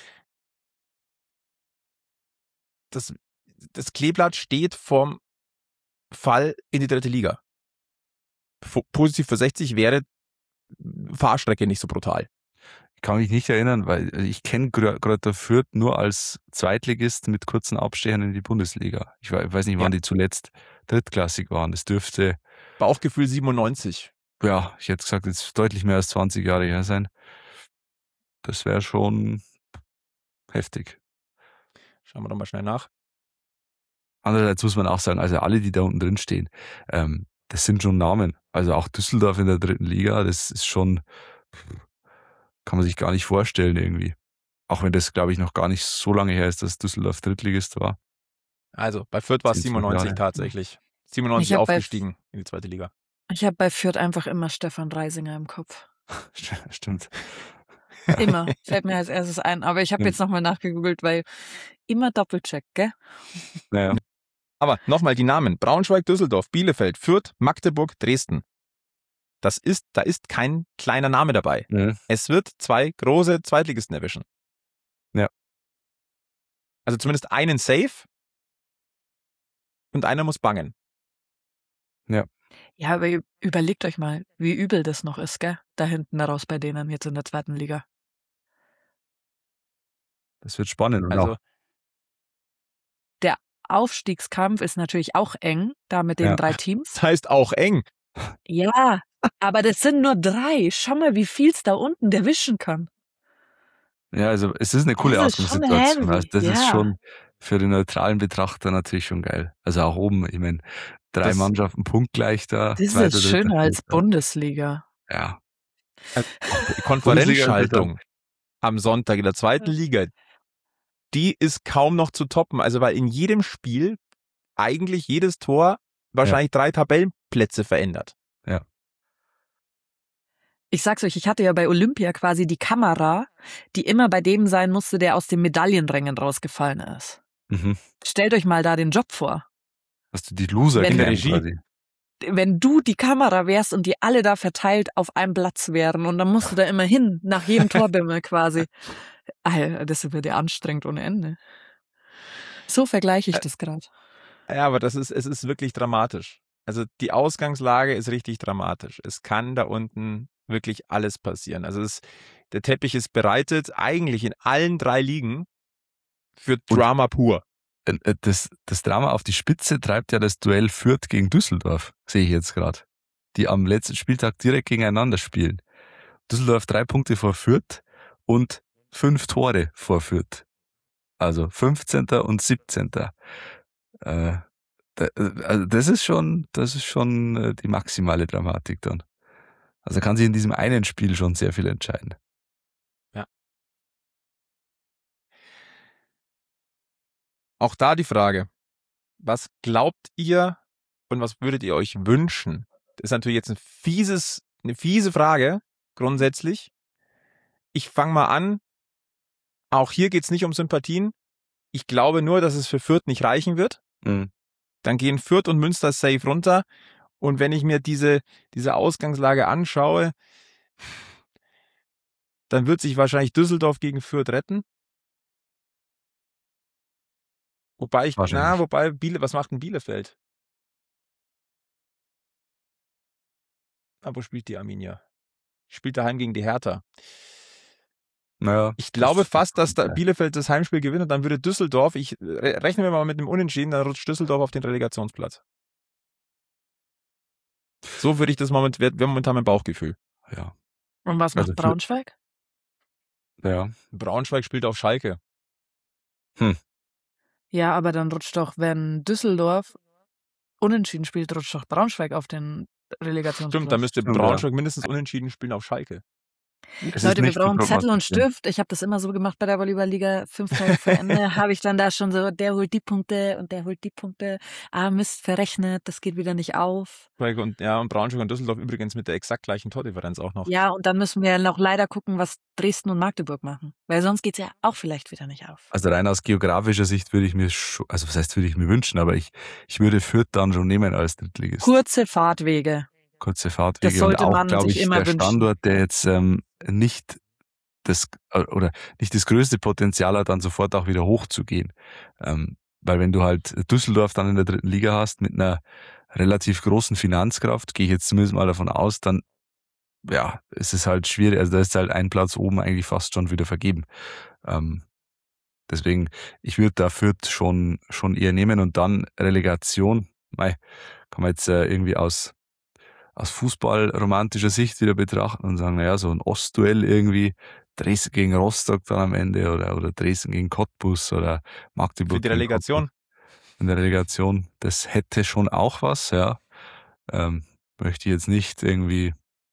Speaker 1: das Kleeblatt steht vorm Fall in die 3. Liga. Positiv für 60 wäre Fahrstrecke nicht so brutal.
Speaker 3: Ich kann mich nicht erinnern, weil ich kenne Greuther Fürth nur als Zweitligist mit kurzen Abstechern in die Bundesliga. Ich weiß nicht, wann die zuletzt drittklassig waren. Das dürfte...
Speaker 1: Bauchgefühl 97.
Speaker 3: Ja, ich hätte gesagt, jetzt deutlich mehr als 20 Jahre her sein. Das wäre schon heftig.
Speaker 1: Schauen wir doch mal schnell nach.
Speaker 3: Andererseits muss man auch sagen, also alle, die da unten drin stehen, das sind schon Namen. Also auch Düsseldorf in der 3. Liga, das ist schon, kann man sich gar nicht vorstellen irgendwie. Auch wenn das, glaube ich, noch gar nicht so lange her ist, dass Düsseldorf Drittligist war.
Speaker 1: Also bei Fürth war es 97 tatsächlich. 97 aufgestiegen in die 2. Liga.
Speaker 2: Ich habe bei Fürth einfach immer Stefan Reisinger im Kopf.
Speaker 3: Stimmt.
Speaker 2: Immer, fällt mir als erstes ein. Aber ich habe jetzt nochmal nachgegoogelt, weil immer Doppelcheck, gell?
Speaker 3: Naja.
Speaker 1: Aber nochmal die Namen. Braunschweig, Düsseldorf, Bielefeld, Fürth, Magdeburg, Dresden. Da ist kein kleiner Name dabei.
Speaker 3: Ja.
Speaker 1: Es wird 2 große Zweitligisten erwischen.
Speaker 3: Ja.
Speaker 1: Also zumindest einen safe und einer muss bangen.
Speaker 3: Ja.
Speaker 2: Ja, aber überlegt euch mal, wie übel das noch ist, gell? Da hinten raus bei denen jetzt in der 2. Liga.
Speaker 3: Das wird spannend. Und
Speaker 1: Also
Speaker 3: auch
Speaker 2: der Aufstiegskampf ist natürlich auch eng, da mit den 3 Teams.
Speaker 1: das heißt auch eng.
Speaker 2: Ja, aber das sind nur 3. Schau mal, wie viel es da unten erwischen kann.
Speaker 3: Ja, also es ist eine coole
Speaker 2: Das ist schon
Speaker 3: Ausgangssituation.
Speaker 2: heavy,
Speaker 3: Also das
Speaker 2: ja.
Speaker 3: ist schon für den neutralen Betrachter natürlich schon geil. Also auch oben, ich meine, 3 Mannschaften punktgleich da.
Speaker 2: Das
Speaker 3: zweiter,
Speaker 2: ist
Speaker 3: dritter,
Speaker 2: schöner als
Speaker 3: vierter.
Speaker 2: Bundesliga.
Speaker 3: Ja.
Speaker 1: Die Konferenzschaltung am Sonntag in der 2. Liga, die ist kaum noch zu toppen. Also weil in jedem Spiel eigentlich jedes Tor wahrscheinlich 3 Tabellenplätze verändert.
Speaker 3: Ja.
Speaker 2: Ich sag's euch, ich hatte ja bei Olympia quasi die Kamera, die immer bei dem sein musste, der aus den Medaillenrängen rausgefallen ist.
Speaker 3: Mhm.
Speaker 2: Stellt euch mal da den Job vor.
Speaker 3: Hast du die Loser
Speaker 2: Wenn-
Speaker 1: In der
Speaker 3: kennen
Speaker 1: Regie.
Speaker 3: quasi.
Speaker 2: Wenn du die Kamera wärst und die alle da verteilt auf einem Platz wären und dann musst du da immer hin, nach jedem Torbimmel quasi. Alter, das würde anstrengend ohne Ende. So vergleiche ich das gerade.
Speaker 1: Ja, aber es ist wirklich dramatisch. Also die Ausgangslage ist richtig dramatisch. Es kann da unten wirklich alles passieren. Also der Teppich ist bereitet, eigentlich in allen 3 Ligen für Drama pur.
Speaker 3: Das Drama auf die Spitze treibt ja das Duell Fürth gegen Düsseldorf, sehe ich jetzt gerade. Die am letzten Spieltag direkt gegeneinander spielen. Düsseldorf 3 Punkte vor Fürth und 5 Tore vor Fürth. Also 15. und 17. Also das ist schon die maximale Dramatik dann. Also kann sich in diesem einen Spiel schon sehr viel entscheiden.
Speaker 1: Ja. Auch da die Frage, was glaubt ihr und was würdet ihr euch wünschen? Das ist natürlich jetzt eine fiese Frage, grundsätzlich. Ich fange mal an. Auch hier geht es nicht um Sympathien. Ich glaube nur, dass es für Fürth nicht reichen wird.
Speaker 3: Mhm.
Speaker 1: Dann gehen Fürth und Münster safe runter. Und wenn ich mir diese Ausgangslage anschaue, dann wird sich wahrscheinlich Düsseldorf gegen Fürth retten. Wobei was macht denn Bielefeld? Wo spielt die Arminia? Spielt daheim gegen die Hertha.
Speaker 3: Naja,
Speaker 1: ich glaube fast, dass Bielefeld das Heimspiel gewinnt und dann würde Düsseldorf, rechnen wir mal mit einem Unentschieden, dann rutscht Düsseldorf auf den Relegationsplatz. So würde ich das wäre momentan mein Bauchgefühl.
Speaker 3: Ja.
Speaker 2: Und was macht Braunschweig?
Speaker 3: Ja.
Speaker 1: Braunschweig spielt auf Schalke.
Speaker 2: Ja, aber dann rutscht doch, wenn Düsseldorf unentschieden spielt, rutscht doch Braunschweig auf den Relegationsplatz.
Speaker 1: Stimmt, dann müsste Braunschweig mindestens unentschieden spielen auf Schalke.
Speaker 2: Leute, wir brauchen Zettel und Stift. Ich habe das immer so gemacht bei der Volleyball-Liga. 5 Tage vor Ende habe ich dann da schon so, der holt die Punkte und der holt die Punkte. Mist, verrechnet, das geht wieder nicht auf.
Speaker 1: Und Braunschweig und Düsseldorf übrigens mit der exakt gleichen Tordifferenz auch noch.
Speaker 2: Ja, und dann müssen wir noch leider gucken, was Dresden und Magdeburg machen. Weil sonst geht's ja auch vielleicht wieder nicht auf.
Speaker 3: Also rein aus geografischer Sicht würde ich mir was heißt, würde ich mir wünschen, aber ich würde Fürth dann schon nehmen als Drittligist.
Speaker 2: Kurze Fahrtwege.
Speaker 3: Das
Speaker 2: sollte
Speaker 3: und auch,
Speaker 2: man
Speaker 3: glaube
Speaker 2: sich
Speaker 3: ich,
Speaker 2: immer
Speaker 3: der
Speaker 2: wünschen.
Speaker 3: Standort, der jetzt nicht das größte Potenzial hat, dann sofort auch wieder hochzugehen. Weil wenn du halt Düsseldorf dann in der 3. Liga hast mit einer relativ großen Finanzkraft, gehe ich jetzt zumindest mal davon aus, dann ist es halt schwierig. Also da ist halt ein Platz oben eigentlich fast schon wieder vergeben. Deswegen, ich würde da Fürth schon eher nehmen und dann Relegation. Kann man jetzt irgendwie aus fußballromantischer Sicht wieder betrachten und sagen, naja, so ein Ostduell irgendwie, Dresden gegen Rostock dann am Ende oder Dresden gegen Cottbus oder Magdeburg.
Speaker 1: Für die Relegation?
Speaker 3: In der Relegation, das hätte schon auch was, ja. Möchte ich jetzt nicht irgendwie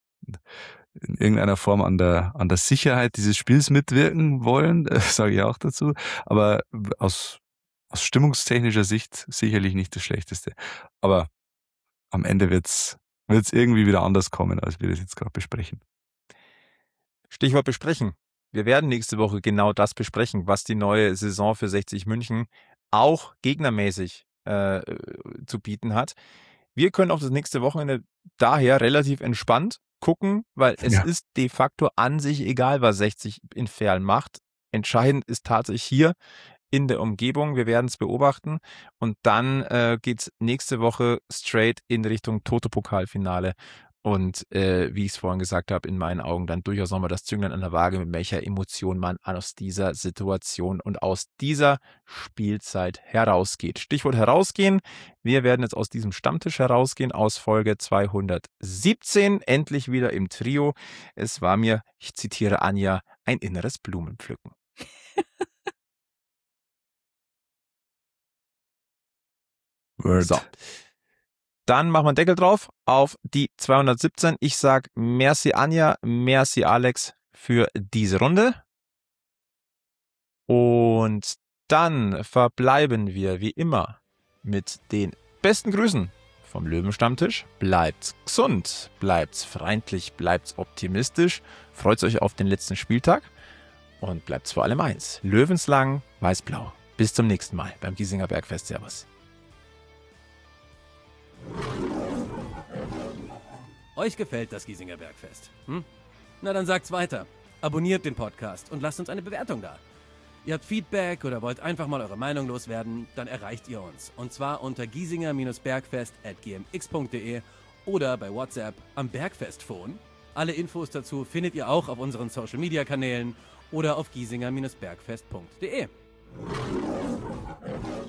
Speaker 3: in irgendeiner Form an der Sicherheit dieses Spiels mitwirken wollen, sage ich auch dazu. Aber aus stimmungstechnischer Sicht sicherlich nicht das Schlechteste. Aber am Ende wird's irgendwie wieder anders kommen, als wir das jetzt gerade besprechen.
Speaker 1: Stichwort besprechen. Wir werden nächste Woche genau das besprechen, was die neue Saison für 60 München auch gegnermäßig zu bieten hat. Wir können auf das nächste Wochenende daher relativ entspannt gucken, weil es ist de facto an sich egal, was 60 in Verl macht. Entscheidend ist tatsächlich hier in der Umgebung. Wir werden es beobachten und dann geht es nächste Woche straight in Richtung Toto-Pokalfinale und wie ich es vorhin gesagt habe, in meinen Augen dann durchaus nochmal das Zünglein an der Waage, mit welcher Emotion man aus dieser Situation und aus dieser Spielzeit herausgeht. Stichwort herausgehen. Wir werden jetzt aus diesem Stammtisch herausgehen, aus Folge 217, endlich wieder im Trio. Es war mir, ich zitiere Anja, ein inneres Blumenpflücken.
Speaker 3: Word.
Speaker 1: So. Dann machen wir einen Deckel drauf auf die 217. Ich sage merci Anja, merci Alex für diese Runde. Und dann verbleiben wir wie immer mit den besten Grüßen vom Löwenstammtisch. Bleibt's gesund, bleibt's freundlich, bleibt's optimistisch. Freut euch auf den letzten Spieltag und bleibt's vor allem eins. Löwenslang, weiß-blau. Bis zum nächsten Mal beim Giesinger Bergfest. Servus.
Speaker 4: Euch gefällt das Giesinger Bergfest? Na dann sagt's weiter. Abonniert den Podcast und lasst uns eine Bewertung da. Ihr habt Feedback oder wollt einfach mal eure Meinung loswerden, dann erreicht ihr uns. Und zwar unter giesinger-bergfest@gmx.de oder bei WhatsApp am Bergfestphone Alle Infos dazu findet ihr auch auf unseren Social-Media-Kanälen oder auf giesinger-bergfest.de.